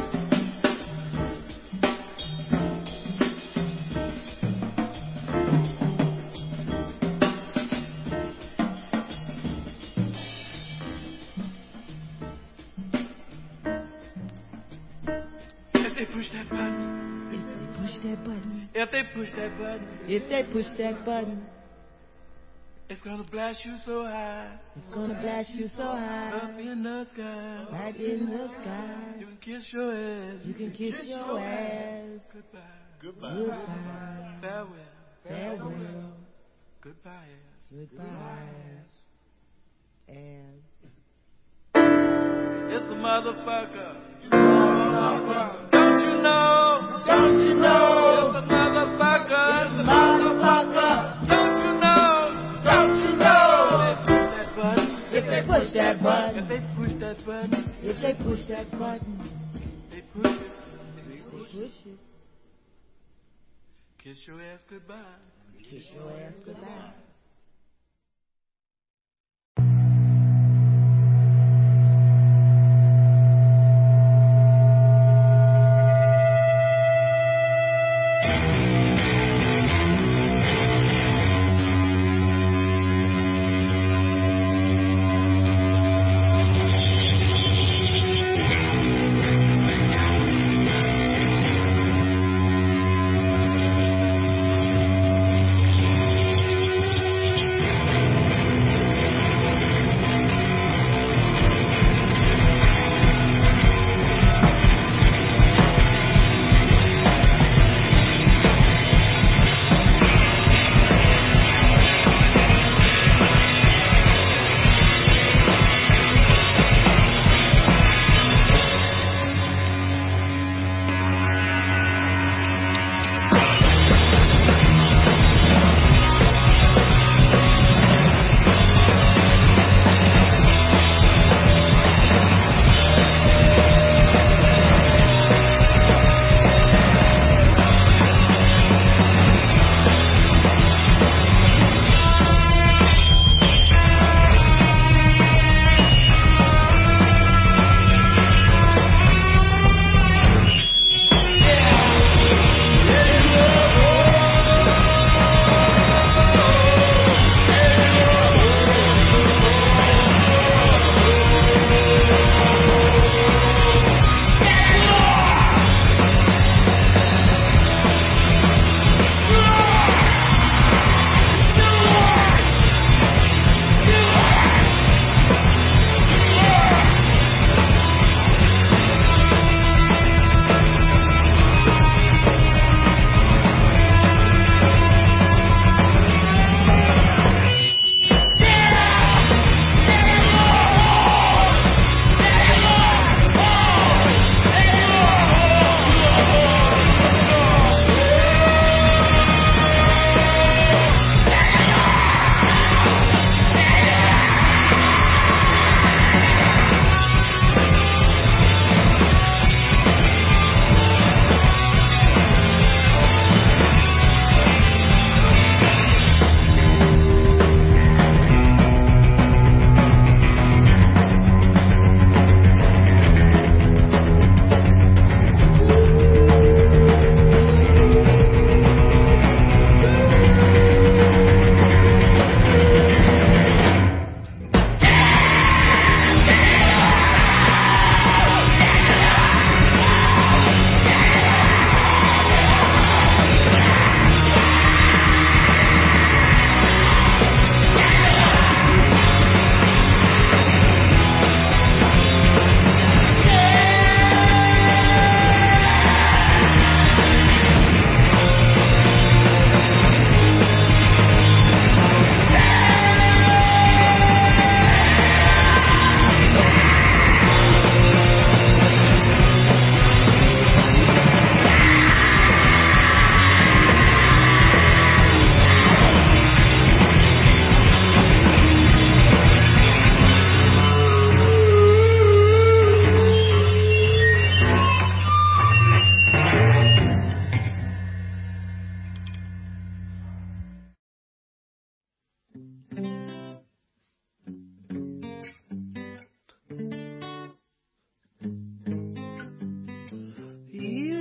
If they push that button. If they push that button, If they push that button. if they push that button, It's gonna blast you so high. it's gonna blast you so high. Up in the sky. Right in the sky. You can kiss your ass. You can kiss your ass. Goodbye. Goodbye. Farewell. Farewell. Goodbye ass. Goodbye. And It's the motherfucker. Don't you know? don't you It's know? the motherfucker. Motherfucker, Don't you know? don't you know? That button. If they push that If button, they push that button, if they push that button, they push it. they push it. Kiss your ass goodbye. Kiss your ass goodbye.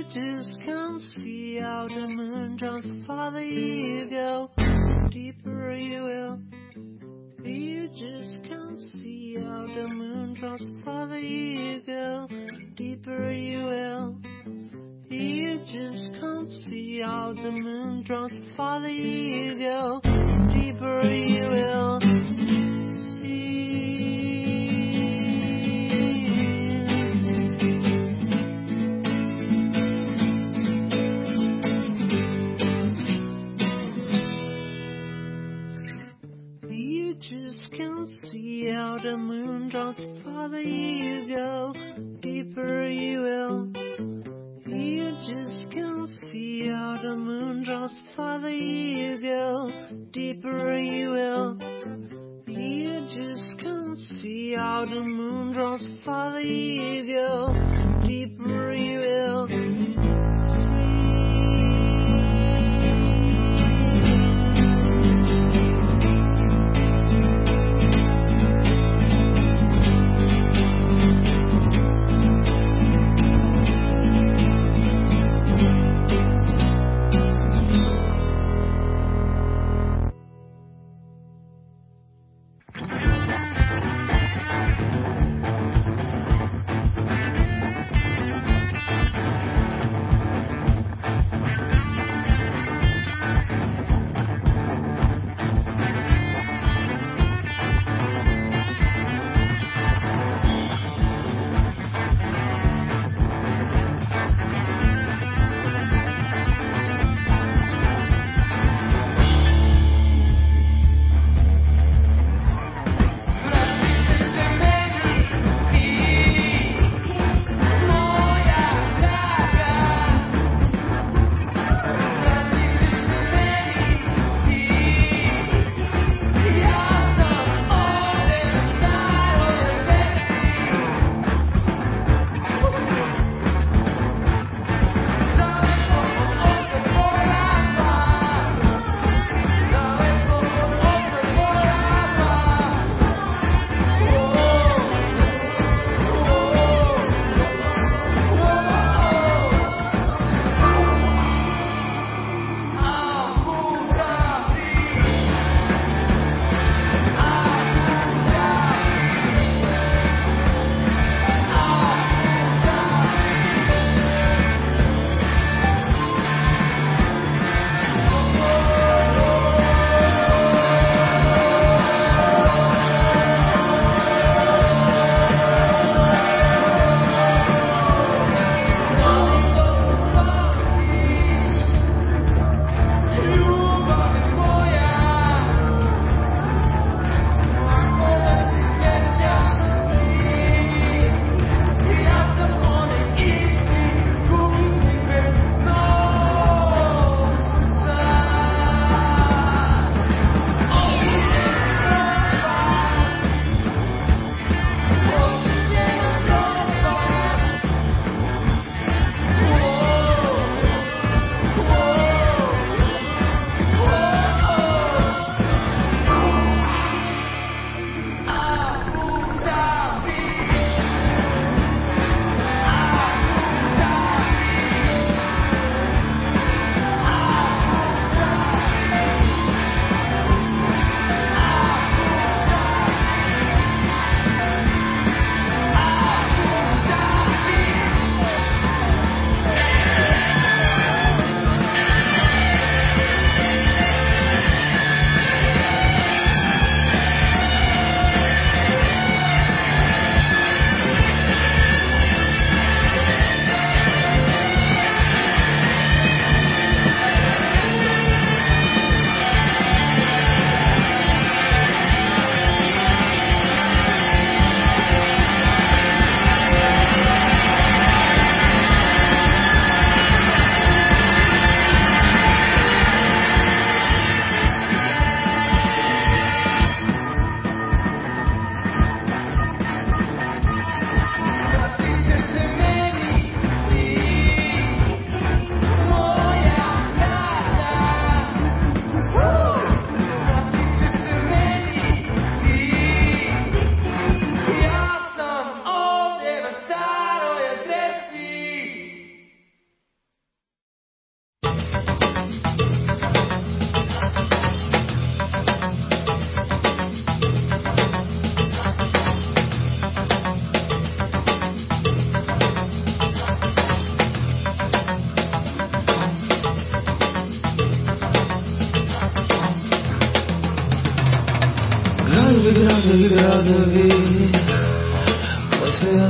just can't see how the moon draws farther you go, the deeper you will. You just can't see how the moon draws farther you go, deeper you will. You just can't see how the moon draws farther you go, deeper you will. You just can't see how the moon draws farther you go, deeper you will. You just can't see how the moon draws farther you go, deeper you will. You just can't see how the moon draws farther you go, deeper you will.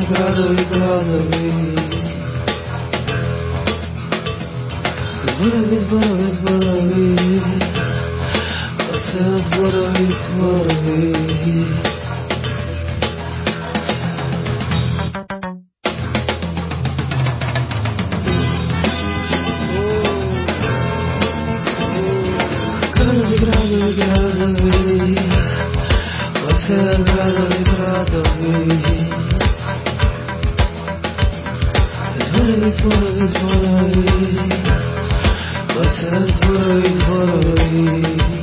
Zbrodowi, zbrodowi. Zbrodowi, zbrodowi, zbrodowi. Osa zbrodowi, zbrodowi. Gradowi, gradowi, gradowi. Osa gradowi, gradowi. Zborowi, zborowi, zborowi. Osa zborowi, zborowi.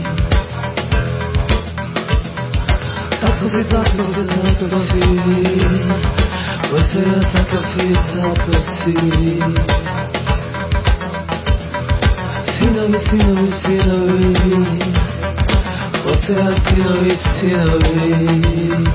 Takosi, takosi, takosi. Osa takosi, takosi. Sinowi, sinowi, sinowi. Osa sinowi, sinowi.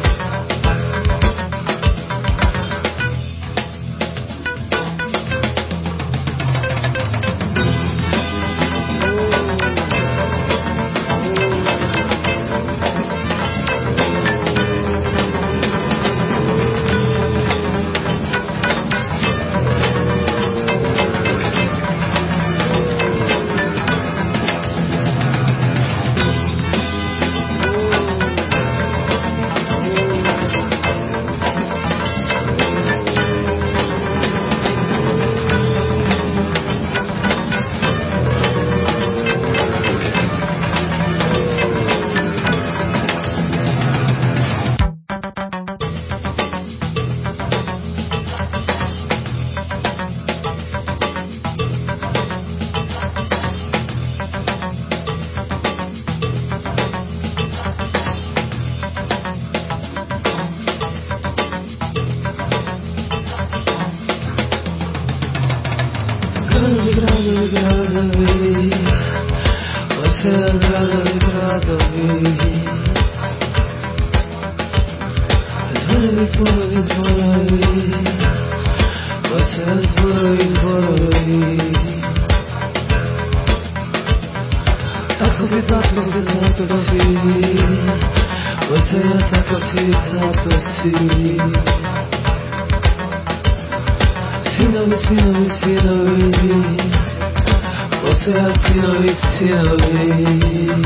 Gradowi, gradowi, gradowi. Osa gradowi, gradowi. Zborowi, zborowi, zborowi. Osa zborowi, zborowi. Takosi, takosi, takosi. Osa takosi, takosi. Sinowi, sinowi, sinowi. Osa sinowi, sinowi.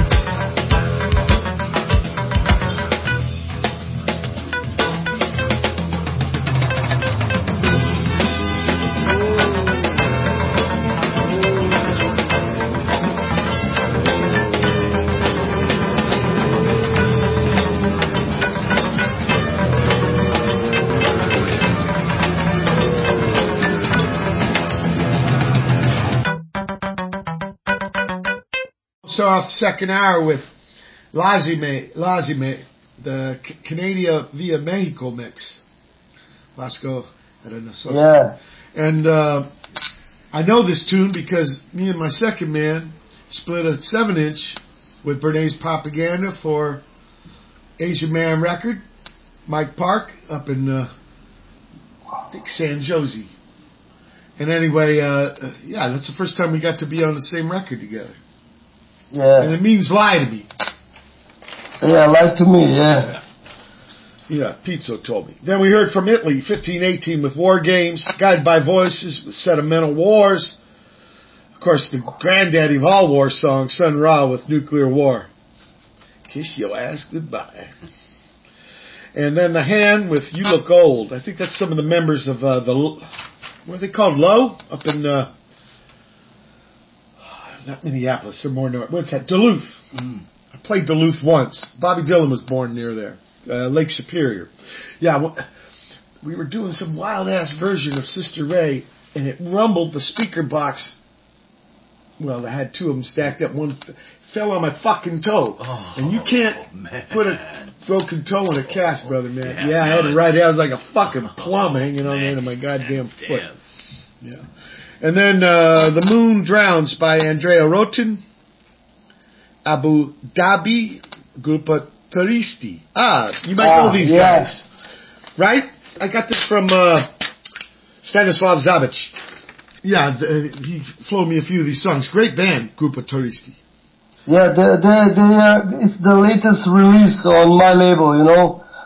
Start off the second hour with Lazime, Lazime, the C- Canada via Mexico mix. Vasco, I don't know. So Yeah. And uh, I know this tune because me and my second man split a seven inch with Bernays Propaganda for Asian Man record, Mike Park up in uh, I think San Jose. And anyway, uh, yeah, that's the first time we got to be on the same record together. Yeah. And it means lie to me. Yeah, like to me, yeah. Yeah, Pizzo told me. Then we heard from Italy, fifteen eighteen with War Games, Guided by Voices with Sentimental Wars. Of course, the granddaddy of all war songs, Sun Ra with Nuclear War. Kiss your ass goodbye. And then The Hand with You Look Old. I think that's some of the members of uh, the, what are they called, Low? Up in, uh, not Minneapolis, some more north. What's that? Duluth. Mm. I played Duluth once. Bobby Dylan was born near there. Uh, Lake Superior. Yeah, w- we were doing some wild ass version of Sister Ray, and it rumbled the speaker box. Well, I had two of them stacked up. One f- fell on my fucking toe, Oh, and you can't man. put a broken toe in a cast, brother, man. Yeah, Yeah, I had no, it right there. I was like a fucking plum Oh, hanging on the man. end of my goddamn foot. Damn. Yeah. And then uh, The Moon Drowns by Andrea Roten. Abu Dhabi Grupa Turisti. Ah, you might Ah, know these yeah. guys. Right? I got this from uh, Stanislav Zabic. Yeah, the, he flowed me a few of these songs. Great band, Grupa Turisti. Yeah, they, they, they are, it's the latest release on my label, you know.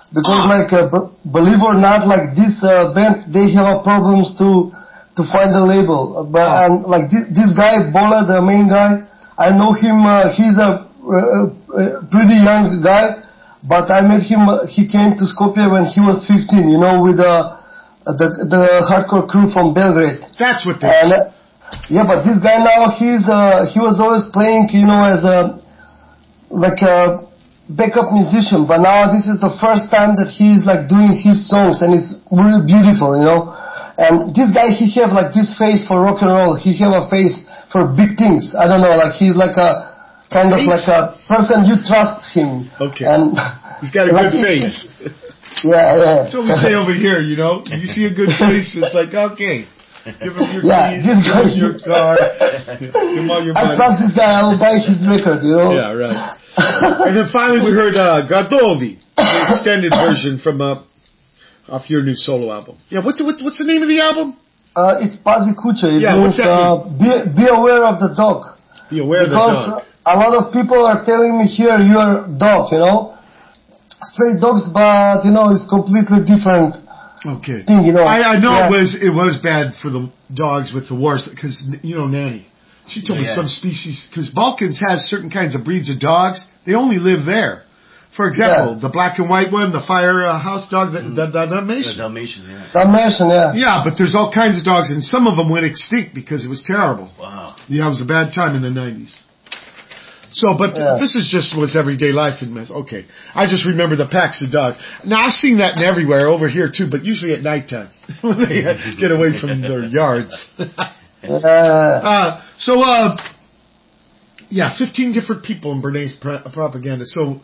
because Ah. like uh, b- believe or not, like this uh, band they have a problems to to find a label. Uh, But Ah. and like this, this guy Bola, the main guy, I know him. Uh, he's a uh, uh, pretty young guy, but I met him. Uh, he came to Skopje when he was fifteen. You know, with uh, the the hardcore crew from Belgrade. That's what they. And uh, yeah, but this guy now he's uh, he was always playing, you know, as a like a backup musician. But now this is the first time that he's like doing his songs, and it's really beautiful, you know. And this guy he have like this face for rock and roll. He have a face for big things. I don't know, like he's like a kind of Face? like a person you trust him. Okay. And He's got a like, good face. Yeah, yeah. That's what we say over here, you know. You see a good face, it's like, okay. Give him your Yeah, keys, this give guy- him your car, give him all your I money. trust this guy. I will buy his record, you know. Yeah, right. And then finally we heard uh, Gardovi, the extended version from uh, off your new solo album. Yeah, what, what what's the name of the album? Uh, it's Pazi Kucha. It Yeah, means what's that uh, be, be aware of the dog. Be aware Because of the dog. a lot of people are telling me here, you're dog, you know. Stray dogs, but, you know, it's completely different Okay. thing, you know. I, I know Yeah. it was it was bad for the dogs with the wars because you know Nanny, she told me Yeah, yeah. some species because Balkans has certain kinds of breeds of dogs. They only live there. For example, the black and white one, the fire uh, house dog, the, the, the The Dalmatian. Dalmatian, yeah. Dalmatian, yeah. Yeah, but there's all kinds of dogs, and some of them went extinct because it was terrible. Wow. Yeah, it was a bad time in the nineties. So, but Yeah. this is just was everyday life in Mess. Okay, I just remember the packs of dogs. Now I've seen that in everywhere over here too, but usually at nighttime when they get away from their yards. Uh, uh, so, uh, yeah, fifteen different people in Bernays pro- propaganda. So,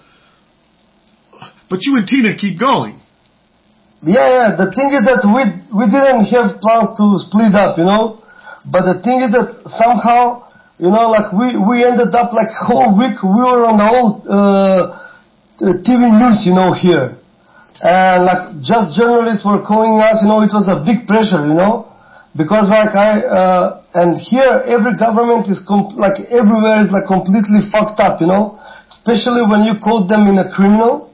but you and Tina keep going. yeah, yeah. The thing is that we we didn't have plans to split up, you know. But the thing is that somehow, you know, like we we ended up like whole week we were on the old uh, T V news, you know, here, and like just journalists were calling us, you know. It was a big pressure, you know, because like I uh, and here every government is com- like everywhere is like completely fucked up, you know. Especially when you call them in a criminal,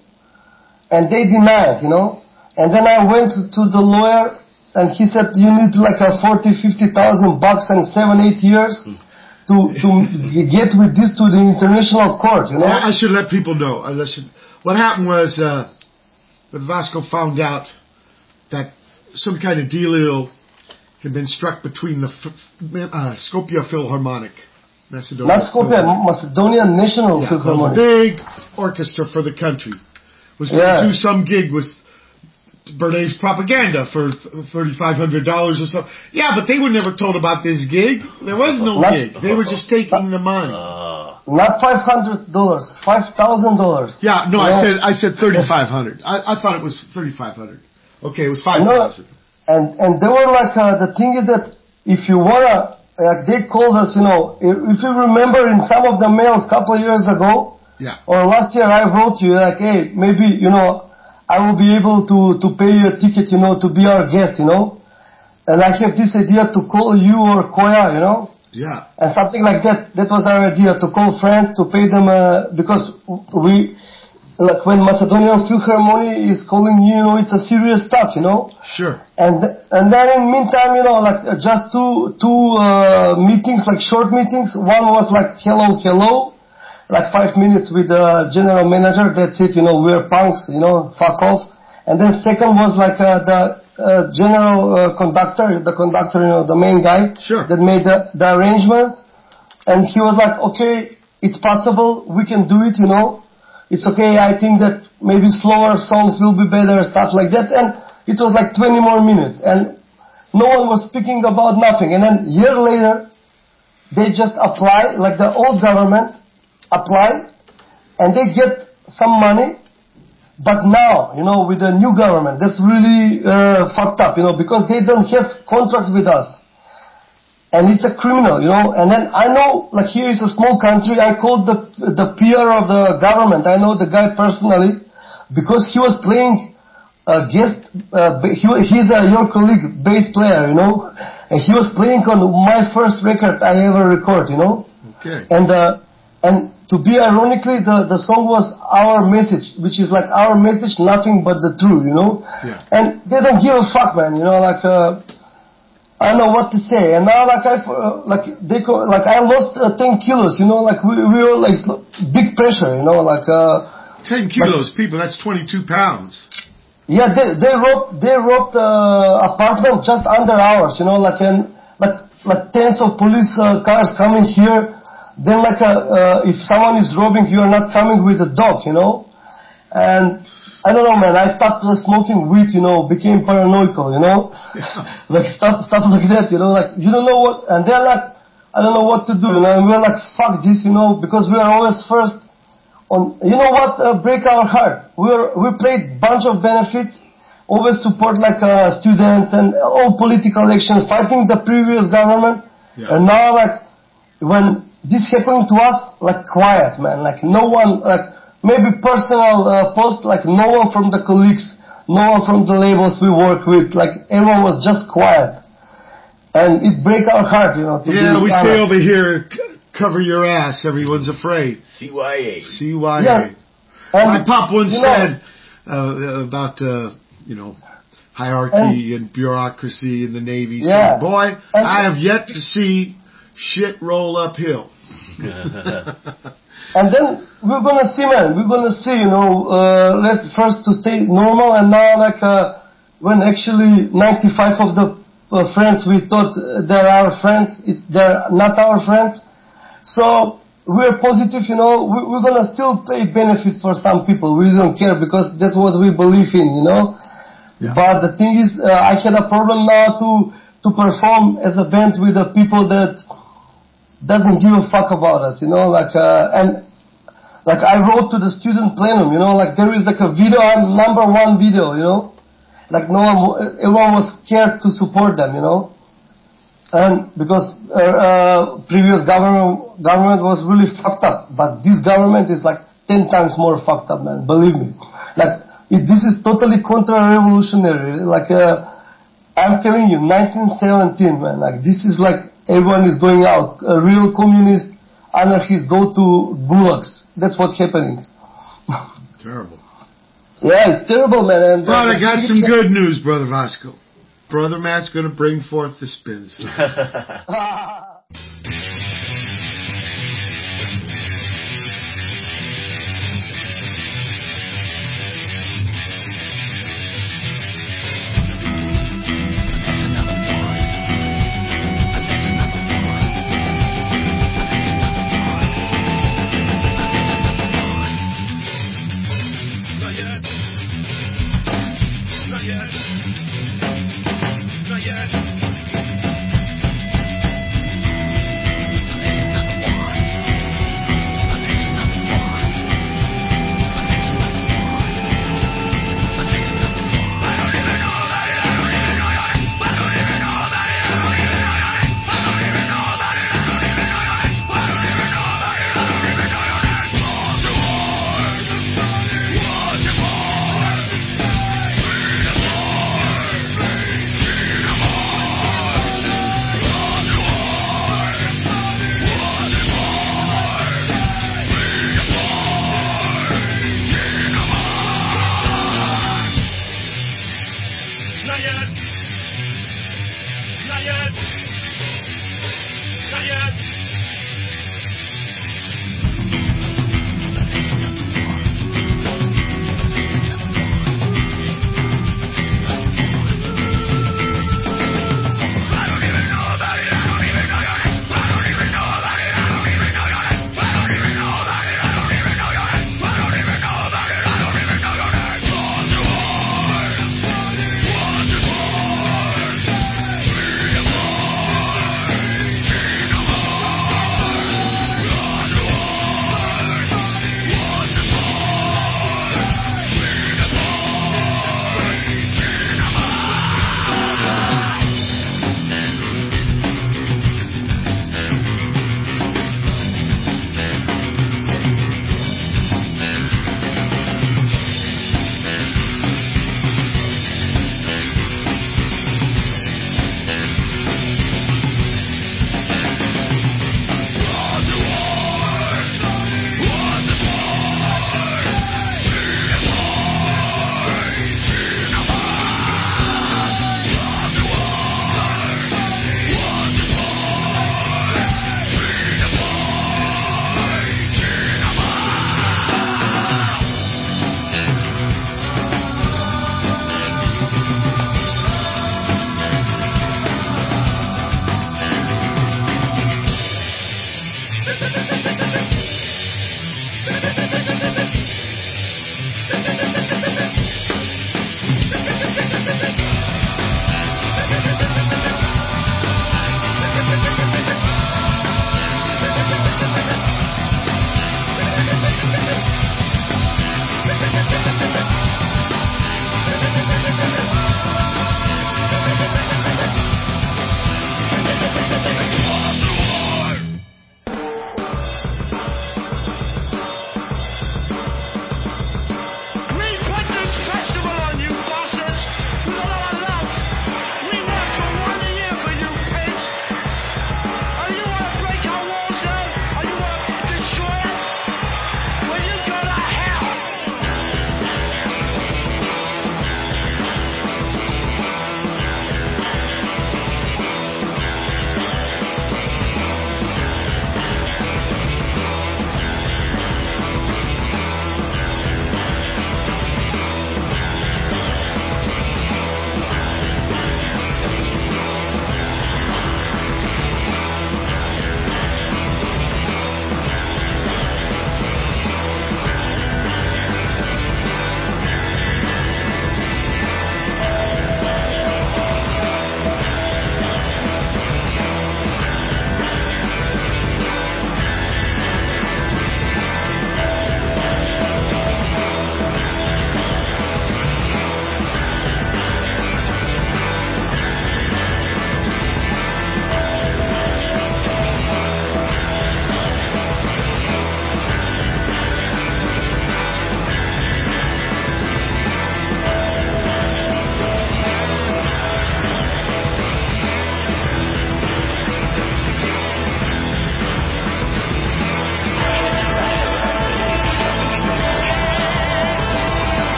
and they deny it, you know. And then I went to the lawyer, and he said you need like a forty, fifty thousand bucks and seven, eight years to to get with this to the international court, you know. I I should let people know. I should, what happened was uh, when Vasco found out that some kind of deal had been struck between the f- uh, Skopje Philharmonic, Macedonia. Not Skopje, Macedonian National Yeah, Philharmonic. a big orchestra for the country was going Yeah. to do some gig with Bernays propaganda for thirty-five hundred dollars or so. Yeah, but they were never told about this gig. There was no What? gig. They were just taking the money. Uh, Not five hundred dollars, five thousand dollars. Yeah, no, I Yeah. said I said thirty-five hundred. I, I thought it was thirty-five hundred. Okay, it was five thousand. And and they were like uh, the thing is that if you wanna, like they called us, you know, if, if you remember in some of the mails a couple of years ago Yeah. or last year, I wrote you like, hey, maybe you know I will be able to to pay you a ticket, you know, to be our guest, you know, and I have this idea to call you or Koya, you know. Yeah. And something like that. That was our idea, to call friends, to pay them, uh, because we, like when Macedonian Philharmonic is calling you, you know, it's a serious stuff, you know. Sure. And and then in meantime, you know, like uh, just two two uh, meetings, like short meetings. One was like hello, hello, like five minutes with the general manager. That's it, you know. We're punks, you know. Fuck off. And then second was like uh, the uh, general uh, conductor, the conductor, you know, the main guy Sure. that made the, the arrangements. And he was like, okay, it's possible, we can do it, you know. It's okay, I think that maybe slower songs will be better, stuff like that. And it was like twenty more minutes. And no one was speaking about nothing. And then a year later, they just apply, like the old government apply, and they get some money. But now, you know, with the new government, that's really uh, fucked up, you know, because they don't have contract with us. And it's a criminal, you know. And then I know, like here is a small country. I called the the P R of the government. I know the guy personally because he was playing a guest. Uh, he he's a your colleague bass player, you know, and he was playing on my first record I ever record, you know. Okay. And uh, and to be ironically, the, the song was our message, which is like our message, nothing but the truth, you know? Yeah. And they don't give a fuck, man, you know, like, uh, I don't know what to say. And now, like, I, uh, like, they, co- like, I lost uh, ten kilos, you know, like, we, we were, like, big pressure, you know, like, uh, ten kilos, people, that's twenty-two pounds. yeah, they, they robbed, they robbed, uh, apartment just under ours, you know, like, and, like, like tens of police uh, cars coming here. Then, like, uh, uh, if someone is robbing, you are not coming with a dog, you know? And, I don't know, man, I stopped uh, smoking weed, you know, became paranoical, you know? Like, stuff, stuff like that, you know, like, you don't know what, and they're like, I don't know what to do, you know, and we're like, fuck this, you know, because we are always first on, you know what, uh, break our heart. We're, we played bunch of benefits, always support, like, uh, students and all political action, fighting the previous government, Yeah. and now, like, when this happening to us, like, quiet, man, like, no one, like, maybe personal uh, post, like, no one from the colleagues, no one from the labels we work with, like, everyone was just quiet. And it break our heart, you know. To Yeah, be we say honest. over here, c- cover your ass, everyone's afraid. C Y A. C Y A. Yeah. My And, pop once you know, said uh, about, uh, you know, hierarchy and, bureaucracy in the Navy. He Yeah. said, boy, And- I have yet to see shit roll uphill. And then we're gonna see, man, we're gonna see, you know, uh, let's first to stay normal, and now, like, uh, when actually ninety-five of the uh, friends we thought uh, they're our friends, it's, they're not our friends. So, we're positive, you know, we, we're gonna still pay benefits for some people. We don't care because that's what we believe in, you know. Yeah. But the thing is, uh, I had a problem now to, to perform as a band with the people that doesn't give a fuck about us, you know, like, uh, and, like, I wrote to the student plenum, you know, like, there is, like, a video, I'm number one video, you know, like, no one, everyone was scared to support them, you know, and because, uh, uh previous government, government was really fucked up, but this government is, like, ten times more fucked up, man, believe me, like, it, this is totally contra-revolutionary, like, uh, I'm telling you, nineteen seventeen, man, like, this is, like, everyone is going out. A real communist anarchists go to gulags. That's what's happening. Terrible. Yeah, it's terrible, man. And, But I got some good news, Brother Vasco. Brother Matt's going to bring forth the spins. Not yet. Not yet. Not yet. Not yet. Not yet. Not yet.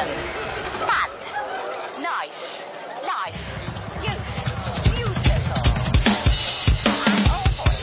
Fun. Nice. Life. Youth. Beautiful. And oh boy.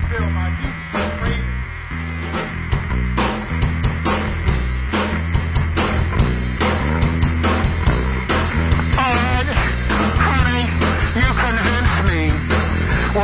fulfill my youthful cravings. And, honey, you convince me.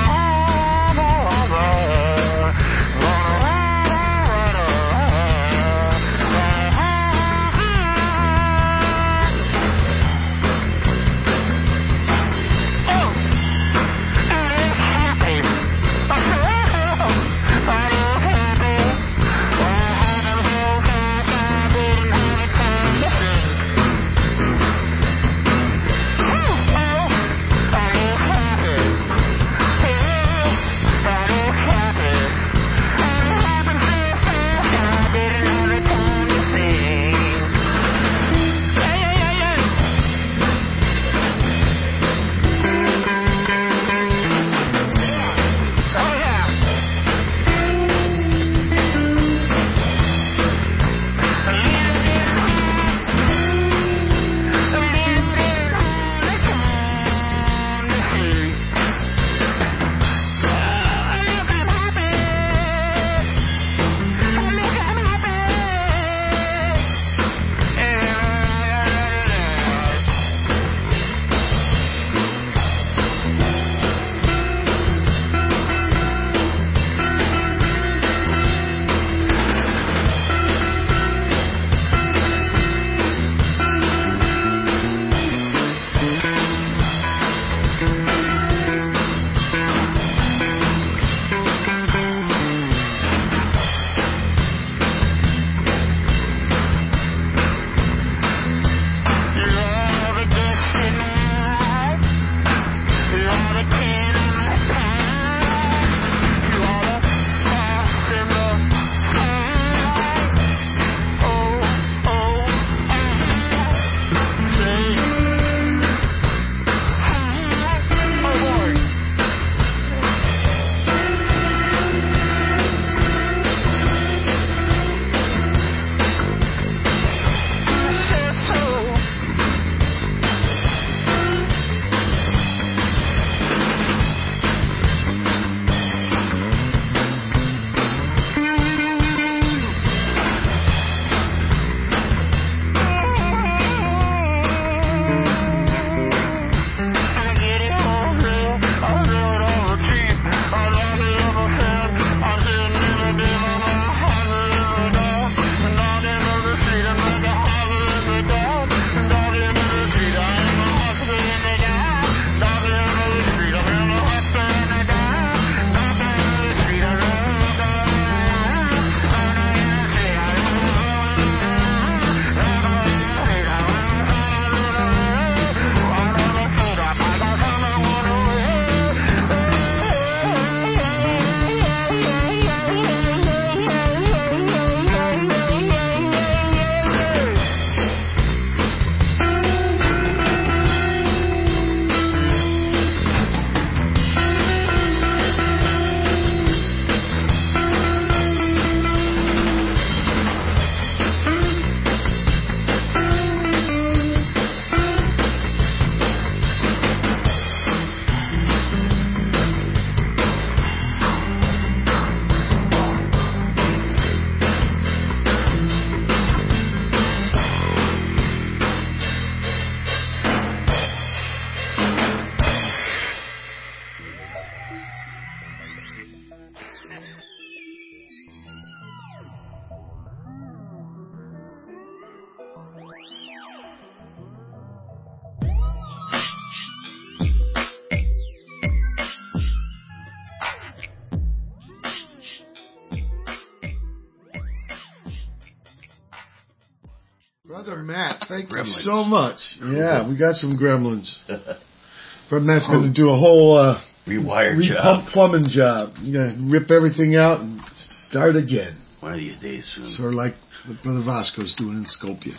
Brother Matt, thank Gremlins. you so much. Yeah, we got some gremlins. Brother Matt's going to do a whole uh, rewire re-pump job. plumbing job. You're going to rip everything out and start again. One of these days soon. Sort of like what Brother Vasco's doing in Skopje.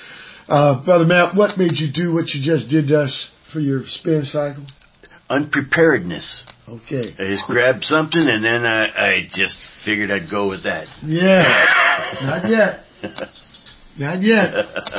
Uh, Brother Matt, what made you do what you just did to us for your spin cycle? Unpreparedness. Okay. I just grabbed something and then I, I just figured I'd go with that. Yeah. Not yet. Not yet.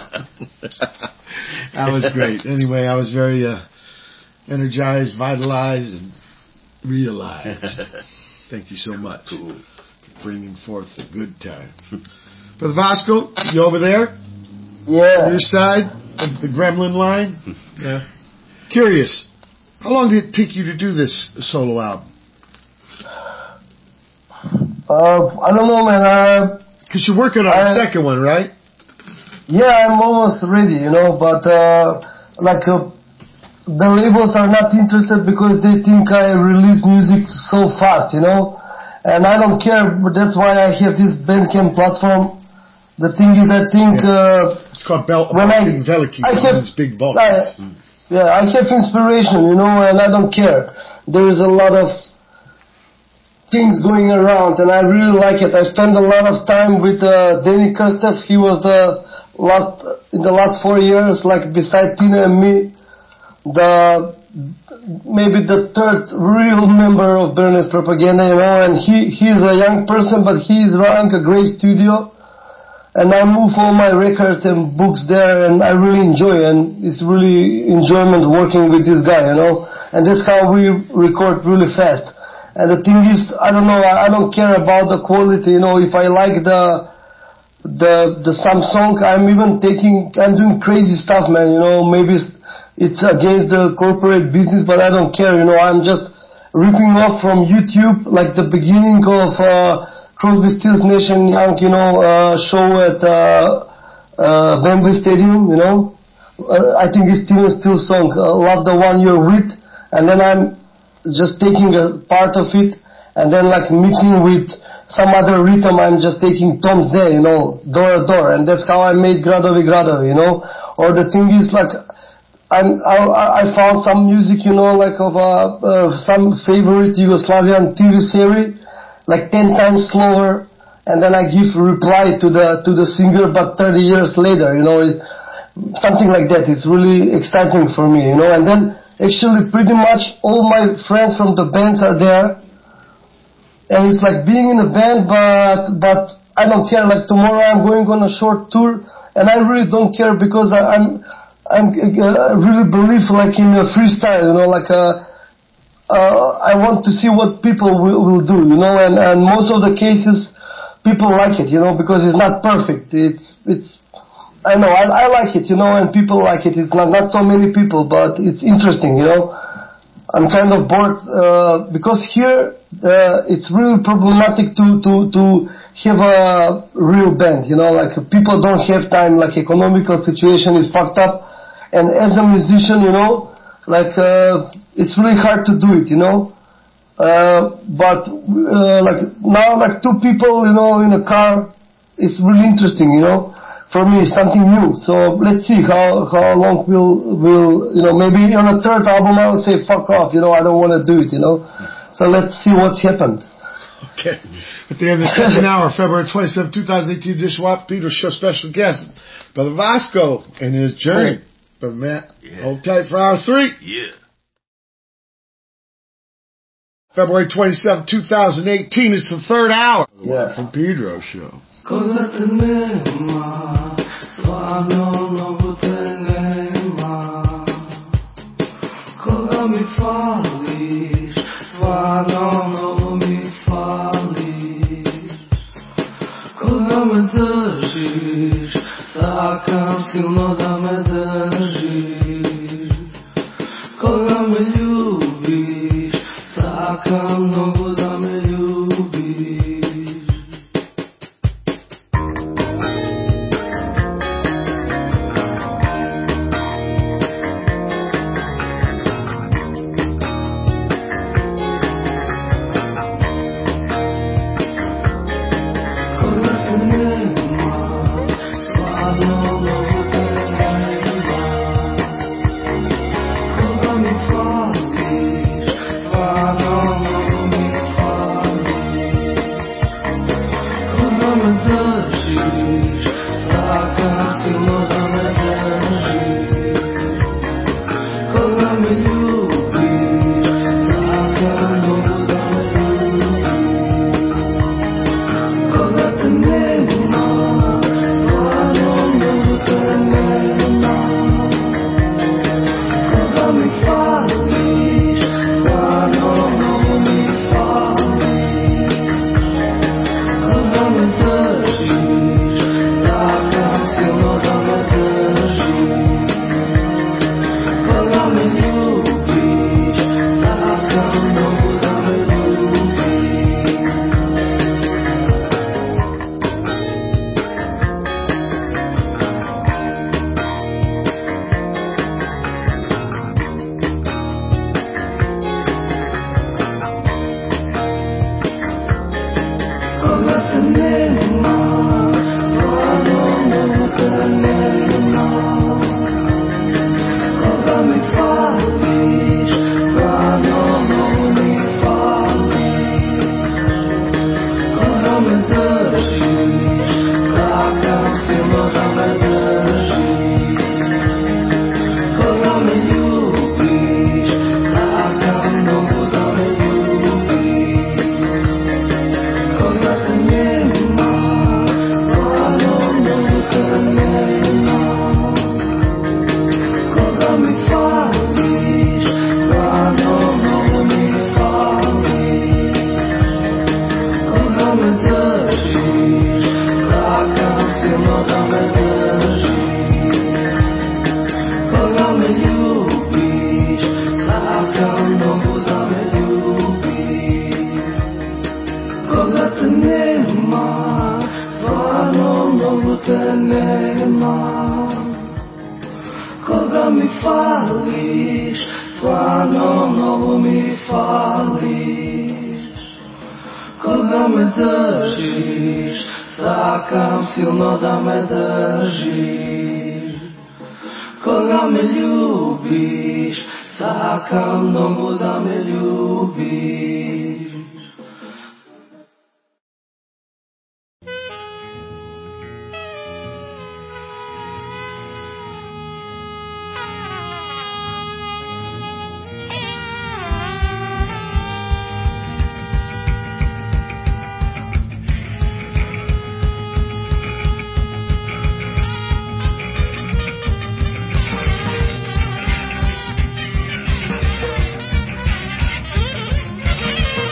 That was great. Anyway, I was very uh, energized, vitalized, and realized. Thank you so much for bringing forth a good time. Brother Vasco, you over there? Yeah. Your side of the gremlin line? Yeah. Curious, how long did it take you to do this solo album? Uh, I don't know, man. Uh, Because you're working on I- the second one, right? yeah, I'm almost ready, you know, but uh, like uh, the labels are not interested because they think I release music so fast, you know, and I don't care. But that's why I have this Bandcamp platform. The thing is, I think uh, It's called Bel- when I, Veliki. I have It's big bulk. I, yeah, I have inspiration, you know, and I don't care. There is a lot of things going around, and I really like it. I spend a lot of time with uh, Danny Kostov. He was the last in the last four years, like beside Tina and me, the maybe the third real member of Berlin's Propaganda, you know. And he he's a young person, but he's running a great studio. And I move all my records and books there, and I really enjoy, and it's really enjoyment working with this guy, you know. And that's how we record really fast. And the thing is, I don't know, I, I don't care about the quality, you know. If I like the the the some song, I'm even taking, I'm doing crazy stuff, man, you know. Maybe it's, it's against the corporate business, but I don't care, you know. I'm just ripping off from YouTube, like the beginning of uh, Crosby, Stills, Nash and Young, you know, uh, show at uh, uh, Wembley Stadium, you know. Uh, I think it's Steven Stills song, uh, Love the One You're With, and then I'm just taking a part of it, and then like mixing with some other rhythm, I'm just taking Tom's Day, you know, Door Door, and that's how I made Gradovi Gradovi, you know. Or the thing is like, I'm, I, I found some music, you know, like of uh, uh, some favorite Yugoslavian T V series, like ten times slower, and then I give reply to the to the singer, but thirty years later, you know, it, something like that. It's really exciting for me, you know. And then actually, pretty much all my friends from the bands are there, and it's like being in a band, but but I don't care. Like tomorrow, I'm going on a short tour, and I really don't care because I, I'm I'm uh, really believe like in a freestyle, you know, like a. Uh, I want to see what people will, will do, you know, and, and most of the cases, people like it, you know, because it's not perfect. It's, it's, I know, I, I like it, you know, and people like it. It's not, not so many people, but it's interesting, you know. I'm kind of bored, uh, because here, uh, it's really problematic to, to, to have a real band, you know, like people don't have time, like economical situation is fucked up, and as a musician, you know, like, uh, it's really hard to do it, you know. Uh, but, uh, like, now, like, two people, you know, in a car, it's really interesting, you know. For me, it's something new. So, let's see how, how long we'll, we'll, you know, maybe on a third album I will say, fuck off, you know, I don't want to do it, you know. So, let's see what's happened. Okay. At the end of the second hour, February twenty-seventh, twenty eighteen, Dish Watt Theater Show special guest, Brother Vasco and his journey. Brother Matt, Yeah. hold tight for hour three. Yeah. February twenty-seventh, twenty eighteen, it's the third hour. Yeah. From Pedro Show. Koga mi fališ, stvarno mnogo mi fališ. te nema. Koga mi fališ, stvarno mnogo mi fališ. Koga me držiš, sakam silno da me držiš. Koga me ljubiš, sakam mnogo da me ljubiš. Thank you.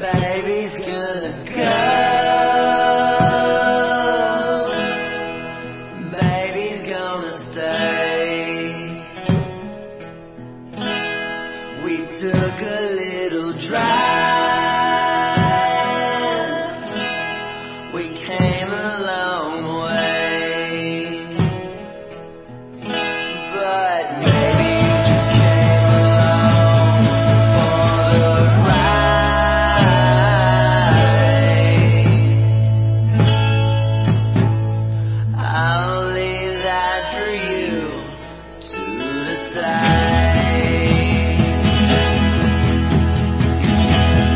Baby's gonna go. Baby's gonna stay. We took a little drive. We came a long way. But maybe you just came along for the ride. I'll leave that for you to decide.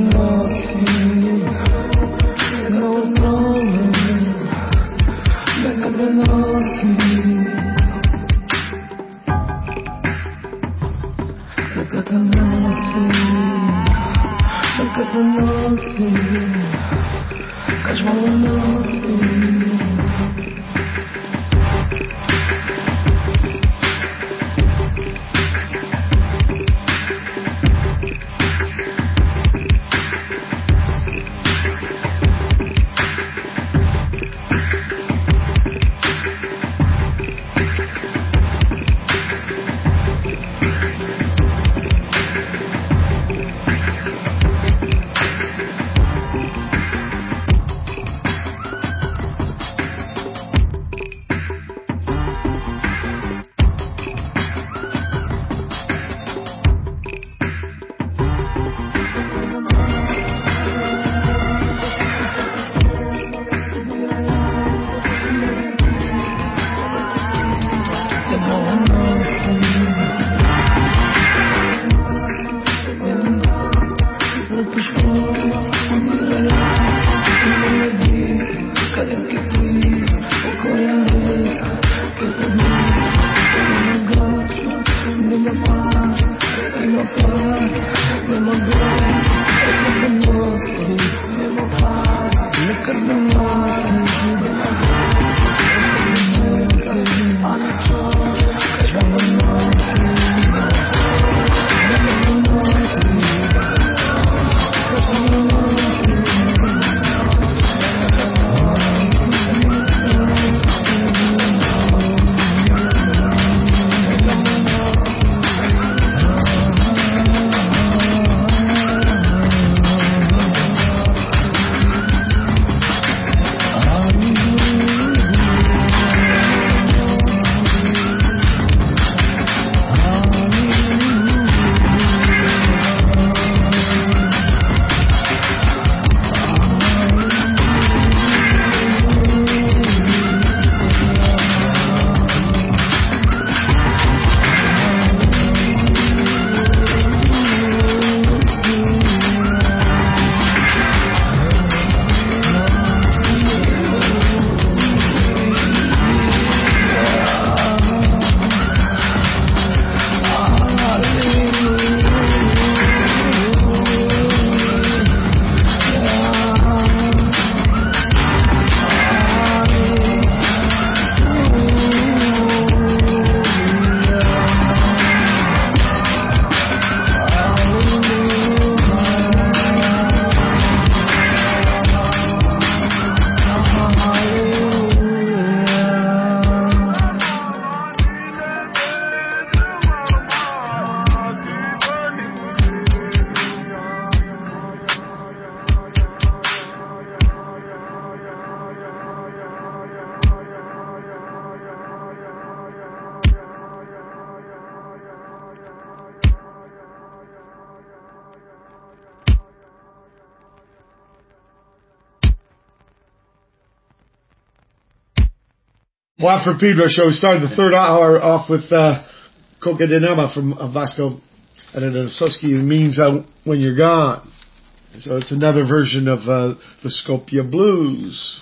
Watt from Pedro show. We started the third hour off with uh, Coca de Nama from uh, Vasco Adenososki. It means uh, when you're gone. So it's another version of uh, the Skopje Blues.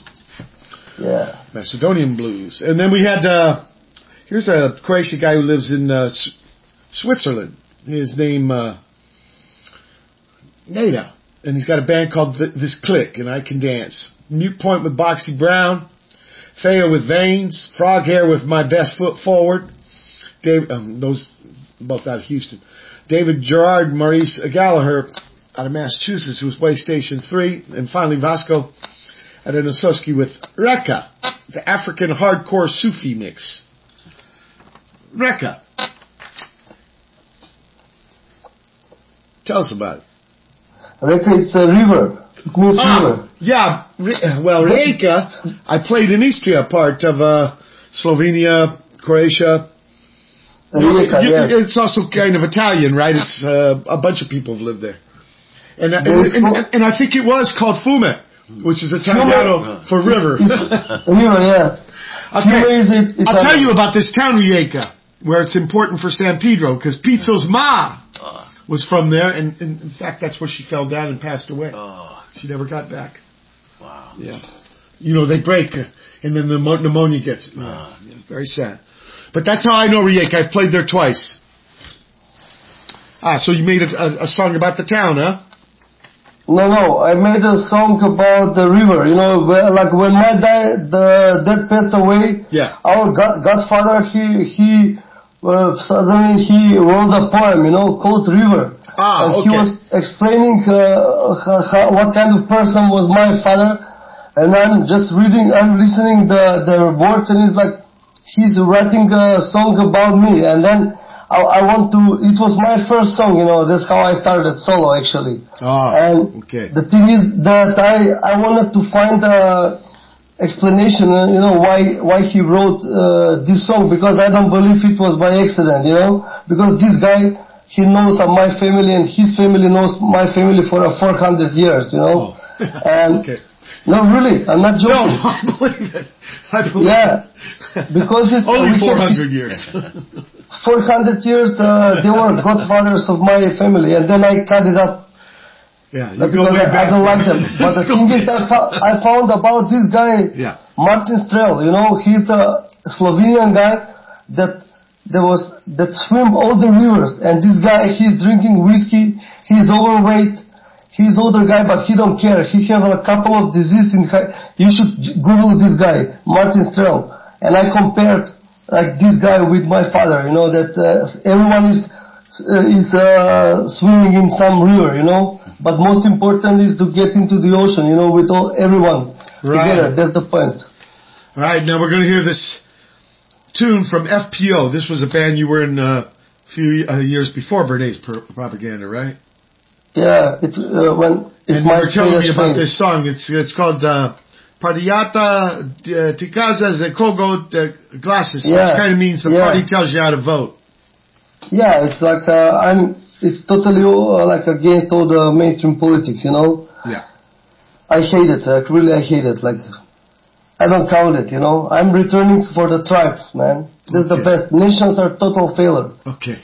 Yeah. Macedonian Blues. And then we had, uh, here's a Croatian guy who lives in uh, S- Switzerland. His name, uh, Nada. And he's got a band called Th- This Click, and I Can Dance. Mute Point with Boxy Brown. Thea with Veins. Frog Hair with My Best Foot Forward. Dave, um, those both out of Houston. David Gerard, Maurice Gallagher out of Massachusetts, who was Way Station three. And finally Vasco Adenososki with Reka, the African hardcore Sufi mix. Reka. Tell us about it. Reka, it's a river. It means ah, river. Yeah, Re- well, Reka, I played in Istria, part of uh, Slovenia, Croatia. Reka, you, yes. It's also kind of Italian, right? It's uh, a bunch of people have lived there. And, uh, and, and, and, and I think it was called Fume, which is Italiano for river. River, yeah. Okay. Is it, I'll tell you about this town, Rijeka, where it's important for San Pedro, because Pizzo's ma was from there, and, and in fact, that's where she fell down and passed away. Oh, She never got back. wow. Yeah. You know, they break, uh, and then the mo- pneumonia gets it. Yeah. Ah. Yeah, very sad. But that's how I know Riek. I've played there twice. Ah, so you made a, a, a song about the town, huh? No, no, I made a song about the river. You know, where, like when my dad, the dad passed away. Yeah. Our god, godfather, he he uh, suddenly he wrote a poem. You know, called River. Ah, and he okay. was explaining uh, how, how, what kind of person was my father. And I'm just reading, I'm listening the the words, and it's like he's writing a song about me. And then I, I want to. It was my first song, you know. That's how I started solo, actually. Ah, And okay. the thing is that I I wanted to find a explanation, uh, you know, why why he wrote uh, this song, because I don't believe it was by accident, you know. Because this guy, he knows of my family, and his family knows my family for uh, four hundred years, you know. Oh. And Okay. no, really, I'm not No, joking. I believe it. I believe Yeah, it. because it's Only we four have hundred years. four hundred years, uh, they were godfathers of my family, and then I cut it up. Yeah, you Uh, go because way I, back. I don't like them. But the thing is, I, fo- I found about this guy, Yeah. Martin Strel. You know, he's a Slovenian guy that there was that swim all the rivers. And this guy, he's drinking whiskey. He's overweight. He's older guy, but he don't care. He have a couple of diseases in. Hi- you should j- Google this guy, Martin Strel. And I compared like this guy with my father. You know that uh, everyone is uh, is uh, swimming in some river. You know. But most important is to get into the ocean, you know, with all everyone Right. together. That's the point. All right, now we're going to hear this tune from F P O. This was a band you were in uh, a few uh, years before Bernays Pro- Propaganda, right? Yeah, it uh, when it's And my you were telling me favorite about thing. this song. It's it's called uh, Pardiata uh, Tikaza Zekogo uh, Glasses, Yeah. which kind of means the Yeah. party tells you how to vote. Yeah, it's like uh, I'm. It's totally uh, like against all the mainstream politics, you know. Yeah. I hate it. Like really, I hate it. Like I don't count it, you know. I'm returning for the tribes, man. This is the Okay. best. Nations are total failure. Okay.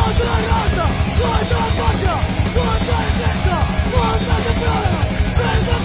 Contra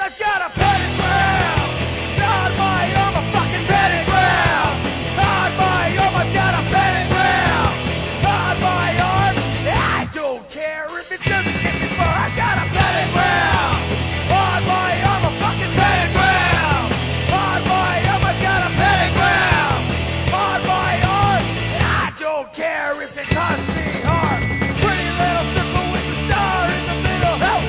I've got a pentagram. On my arm, a fucking pentagram. On my arm, I've got a pentagram. On my arm, I don't care if it doesn't get me far. I've got a pentagram. On my arm, a fucking pentagram. On my arm, I've got a pentagram. On my arm, I don't care if it costs me harm. Pretty little circle with a star in the middle. Help!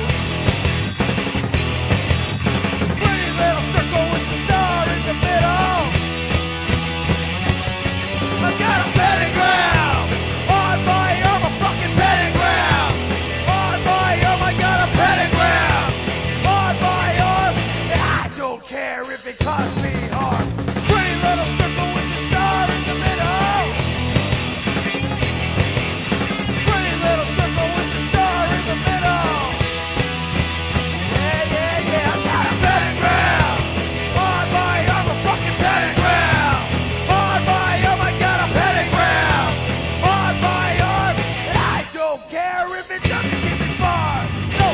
Pretty little circle with a star in the middle. I've got a pentagram. On my arm, a fucking pentagram. On my arm, I got a pentagram. On my arm, I don't care if it costs me harm. Pretty little circle with a star in the middle. Pretty little circle with a star in the middle. Yeah, yeah, yeah, I got a pentagram. On my arm, a fucking pentagram. On my arm, I got a pentagram. On my arm, I don't care if it doesn't get me far. No.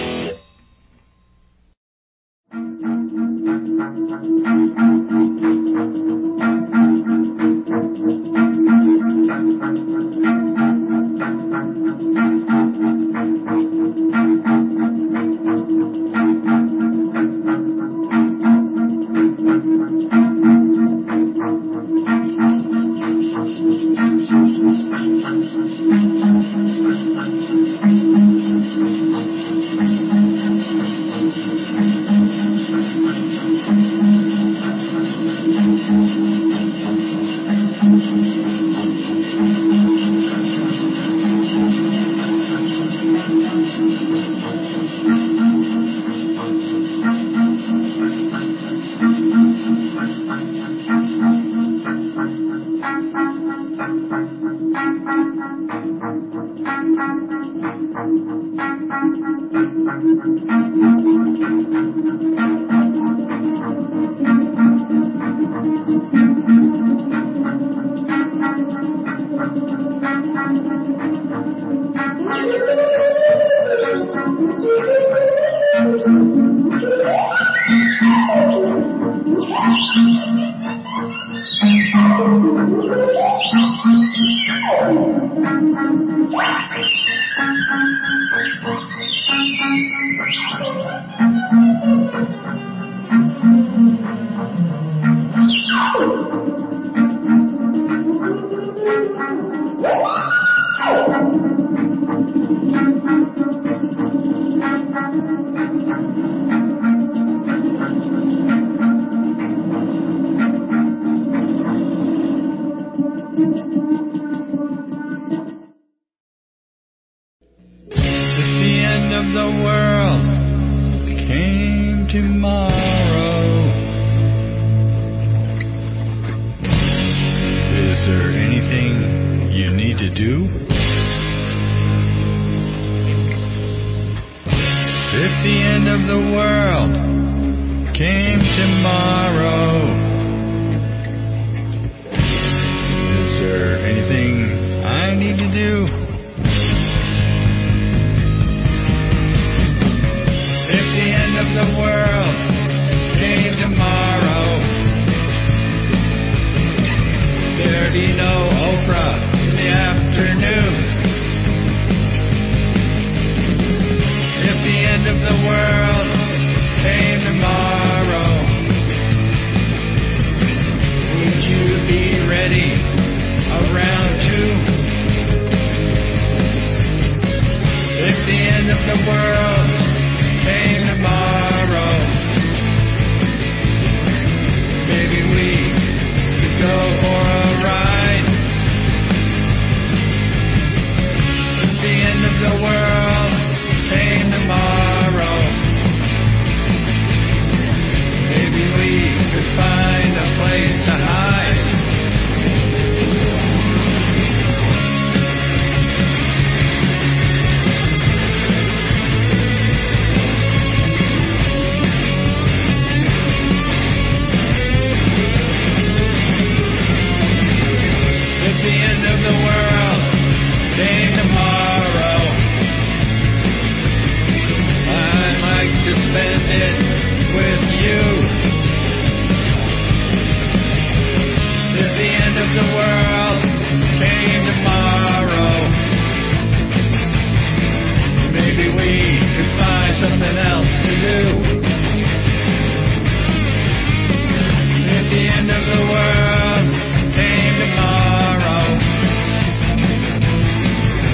If the end of the world came tomorrow, is there anything you need to do? If the end of the world came tomorrow, is there anything I need to do? If the end of the world came tomorrow, there'd be no Oprah in the afternoon. If the end of the world came tomorrow, would you be ready around two?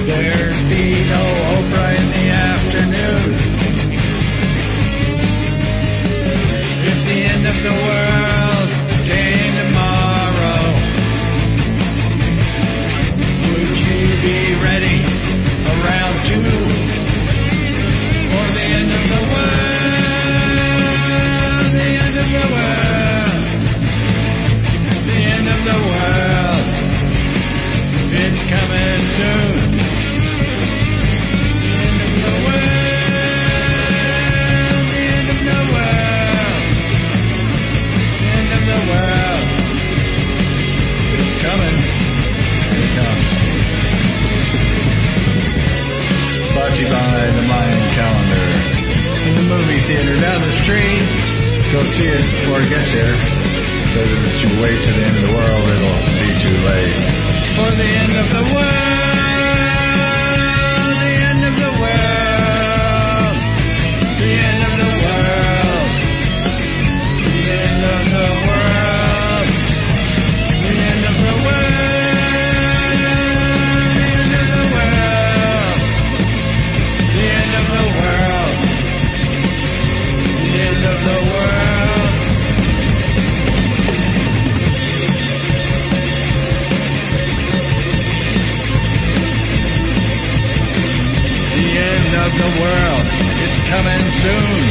There'd be no Oprah in the afternoon. If the end of the world came tomorrow, would you be ready around two for the end of the world? The end of the world. The end of the world. It's coming soon. The end of the world. The end of the world. The end of the world. It's coming. Here it comes. Brought to you by the Mayan calendar. In the movie theater down the street. Go see it before it gets here. Because if you wait to the end of the world, it'll be too late. For the end of the world. The end of the world. The end of the world. The end of the world. The end of the world. The end of the world. The end of the world. The end of the world. The end of the world. It's coming soon.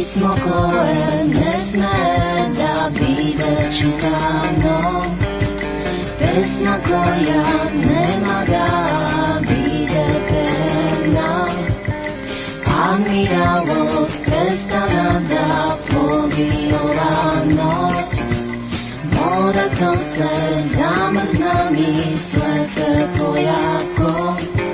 Pismo koje ne sme da bide čitano, pesma koja nema da bide pevna, a miralost prestana da plovi ova noć. Moda to se zamrzna mi slete pojako.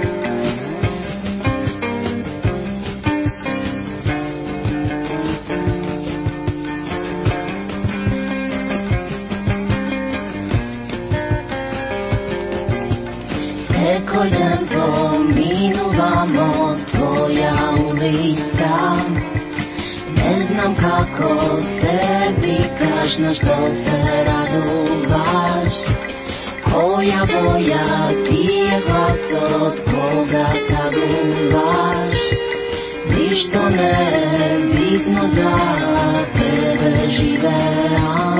Koji dan pominuvamo tvoja ulica, ne znam kako sebi kažno što se raduvaš, koja boja ti je glas od koga taguvaš, ništo ne bitno za tebe živeam.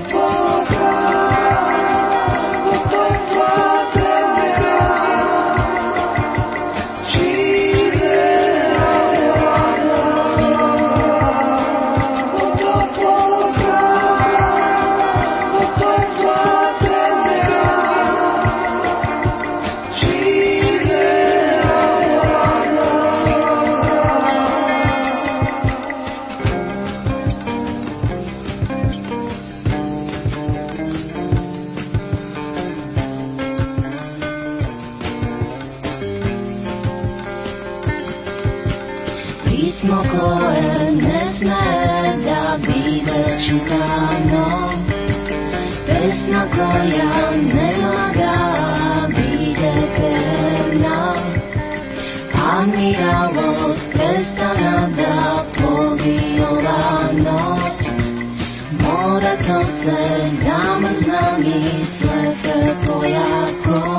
Pismo koje ne sme da bide čitano, pesma koja nema da bide pevna, a miralost prestana da plovi ova noć. Mora to se zamrzna mi slete pojako.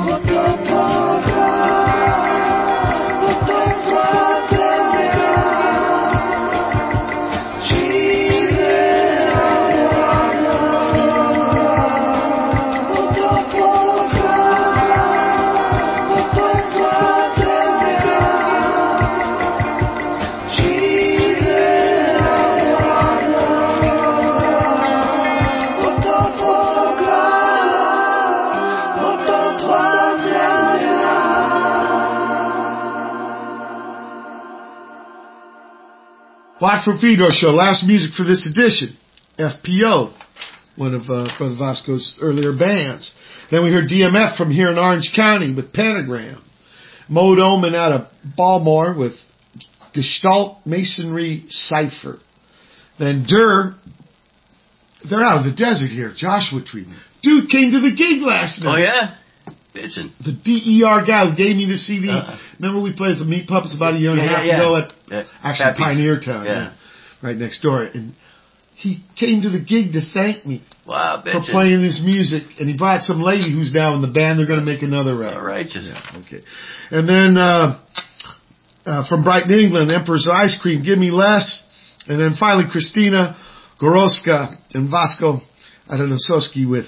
Black from Fedor Show, last music for this edition. F P O, one of uh, Brother Vasco's earlier bands. Then we heard D M F from here in Orange County with Pentagram. Mo Omen out of Baltimore with Gestalt Masonry Cipher. Then Durr, they're out of the desert here, Joshua Tree. Dude came to the gig last night. Oh, yeah? Bitchin'. The D E R guy who gave me the C D. Uh, Remember we played the Meat Puppets about a year and yeah, a half yeah, ago at yeah. actually Happy. Pioneer Town, yeah. yeah, right next door. And he came to the gig to thank me wow, for playing his music. And he brought some lady who's now in the band. They're going to make another record. All right, just yeah, okay. And then uh, uh, from Brighton, England, Emperor's Ice Cream, Give Me Less. And then finally Christina Goroska and Vasco Adonosowski with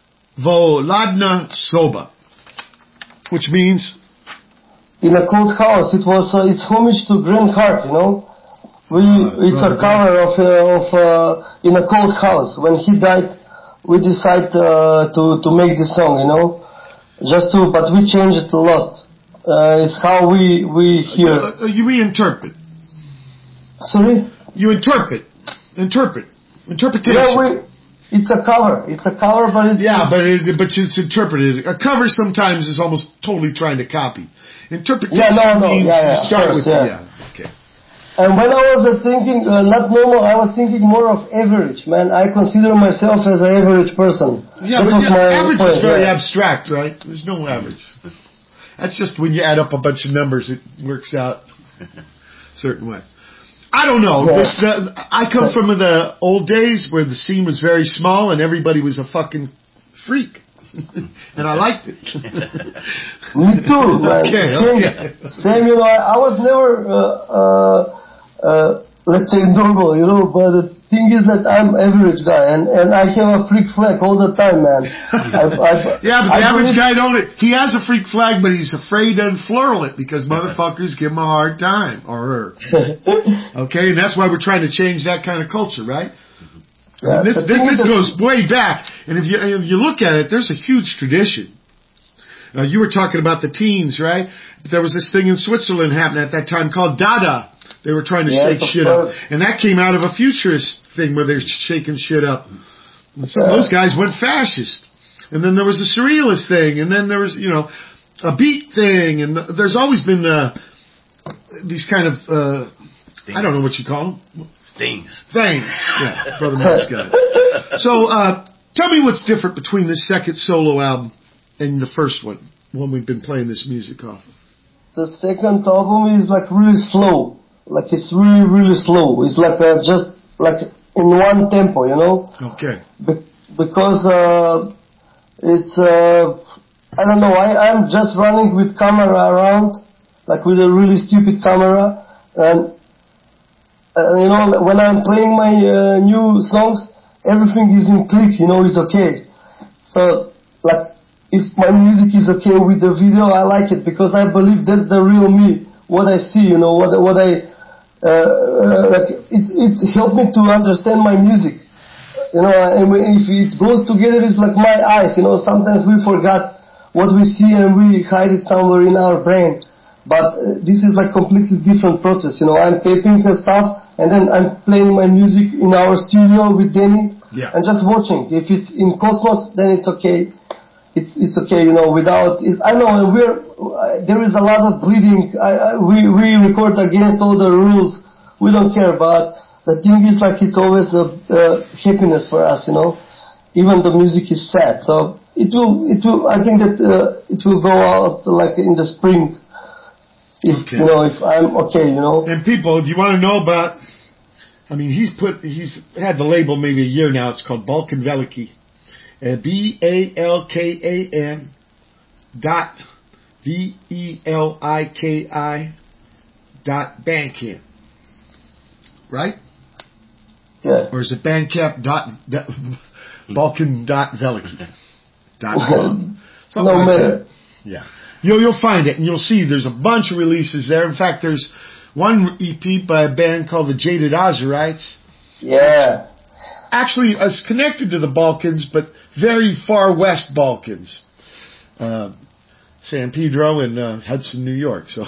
Voladna Soba. Which means? In a cold house. It was, uh, it's homage to Green Heart, you know. We, uh, it's a cover of, uh, of, uh, In a Cold House. When he died, we decided, uh, to, to make this song, you know. Just to, but we changed it a lot. Uh, it's how we, we hear. Uh, you reinterpret. Sorry? You interpret. Interpret. Interpretation. Yeah, we, It's a cover. It's a cover, but it's... Yeah, but it, but it's interpreted. A cover sometimes is almost totally trying to copy. Interpretation yeah, no, no. means yeah, yeah, you start course, with... Yeah. yeah, okay. And when I was uh, thinking, uh, not normal, I was thinking more of average, man. I consider myself as an average person. Yeah, that but was yeah, my average point, is very yeah. abstract, right? There's no average. That's just when you add up a bunch of numbers, it works out a certain way. I don't know. Yeah. This, uh, I come from the old days where the scene was very small and everybody was a fucking freak. And I liked it. Me too, man. Okay, same, okay. same, you know, I, I was never uh, uh, uh, let's say normal, you know, but the thing is that I'm average guy, and, and I have a freak flag all the time, man. I've, I've, Yeah, but the I average believe- guy don't. He has a freak flag, but he's afraid to unfurl it because motherfuckers give him a hard time, or her. Okay, and that's why we're trying to change that kind of culture, right? Yeah, this the this, thing this is that- goes way back, and if you if you look at it, there's a huge tradition. Uh, you were talking about the teens, right? There was this thing in Switzerland happening at that time called Dada. They were trying to Yes, shake of shit course. up, and that came out of a futurist thing where they're shaking shit up. And some of Yeah. those guys went fascist, and then there was a surrealist thing, and then there was you know a beat thing, and there's always been uh, these kind of uh, I don't know what you call them. Things. Things. Yeah, Brother Mark's got it. So, uh, tell me what's different between this second solo album and the first one, one we've been playing this music off of. The second album is like really slow. Like it's really, really slow. It's like uh, just like in one tempo, you know? Okay. Be- because uh, it's, uh, I don't know, I, I'm just running with camera around, like with a really stupid camera. And, uh, you know, when I'm playing my uh, new songs, everything is in click, you know, it's okay. So, like, if my music is okay with the video, I like it because I believe that's the real me. What I see, you know, what what I uh, uh, like. It it helped me to understand my music. You know, and when- if it goes together, it's like my eyes. You know, sometimes we forgot what we see and we hide it somewhere in our brain. But uh, this is like completely different process. You know, I'm taping the stuff and then I'm playing my music in our studio with Danny Yeah. and just watching. If it's in Cosmos, then it's okay. It's it's okay, you know. Without, it's, I know, and we're uh, there is a lot of bleeding. I, I, we we record against all the rules. We don't care, but the thing is, like, it's always a uh, happiness for us, you know. Even the music is sad, so it will it will. I think that uh, it will go out like in the spring. If Okay. you know, if I'm okay, you know. And people, do you want to know about? I mean, he's put he's had the label maybe a year now. It's called Balkan Veliki. Uh, B A L K A N dot V E L I K I dot Bandcamp. Right? Yeah. Or is it Bandcamp dot, dot Balkan dot Veliki dot com? Something No like matter. that. Yeah. You'll, you'll find it and you'll see there's a bunch of releases there. In fact, there's one E P by a band called the Jaded Ozerites. Yeah. Actually, it's connected to the Balkans, but very far west Balkans. Uh, San Pedro and uh, Hudson, New York. So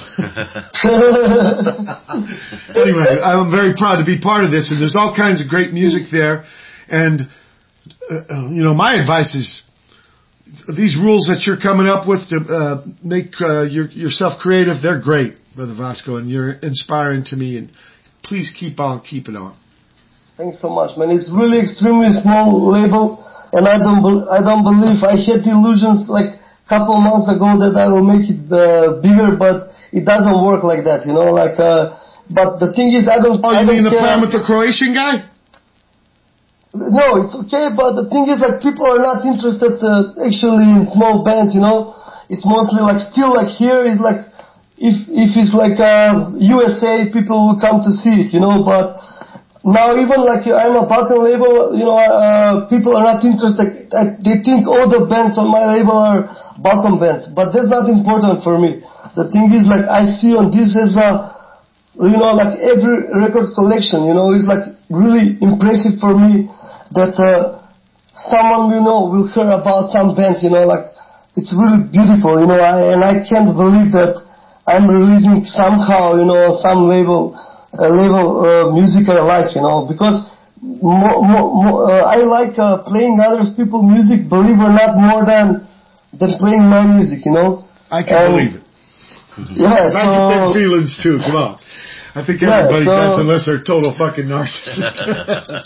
anyway, I'm very proud to be part of this, and there's all kinds of great music there. And uh, you know, my advice is these rules that you're coming up with to uh, make uh, your, yourself creative. They're great, Brother Vasco, and you're inspiring to me. And please keep on keeping on. Thanks so much, man. It's really extremely small label, and I don't, be- I don't believe I had illusions like a couple months ago that I will make it uh, bigger, but it doesn't work like that, you know. Like, uh, but the thing is, I don't. Oh, I you don't mean the care. plan with the Croatian guy? No, it's okay, but the thing is, like, people are not interested uh, actually in small bands, you know. It's mostly like still like here is like if if it's like uh, U S A, people will come to see it, you know, but. Now even like I'm a Balkan label, you know, uh, people are not interested. I, they think all the bands on my label are Balkan bands, but that's not important for me. The thing is, like, I see on this as a, you know, like every record collection, you know, it's like really impressive for me that uh, someone, you know, will hear about some band, you know, like it's really beautiful, you know, I, and I can't believe that I'm releasing somehow, you know, some label. Uh, level uh, music I like, you know, because mo- mo- mo- uh, I like uh, playing other people's music, believe or not, more than than playing my music, you know. I can Um, believe it. Yeah, I so get them feelings too. Come on. I think Yeah, everybody so- does, unless they're total fucking narcissists.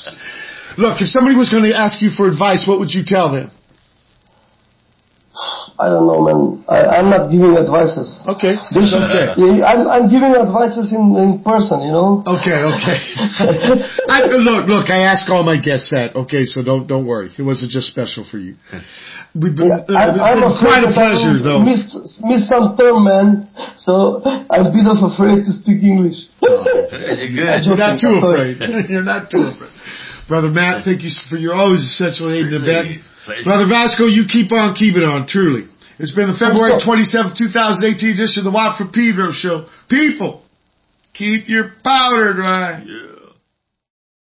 Look, if somebody was going to ask you for advice, what would you tell them? I don't know, man. I, I'm not giving advices. Okay. This, Okay. Yeah, I'm, I'm giving advices in, in person, you know. Okay, okay. I, look, look. I ask all my guests that. Okay, so don't don't worry. It wasn't just special for you. We've been, Yeah, uh, I'm, I'm it's quite a afraid that I pleasure, will though. Miss, miss some term, man. So I'm a bit of afraid to speak English. You're good. You're not too afraid. You're not too afraid. Brother Matt, thank you for your always essential aid and abetting. Brother Vasco, you keep on keeping on, truly. It's been the February twenty-seventh, twenty eighteen edition of the Watt from Pedro show. People, keep your powder dry. Yeah.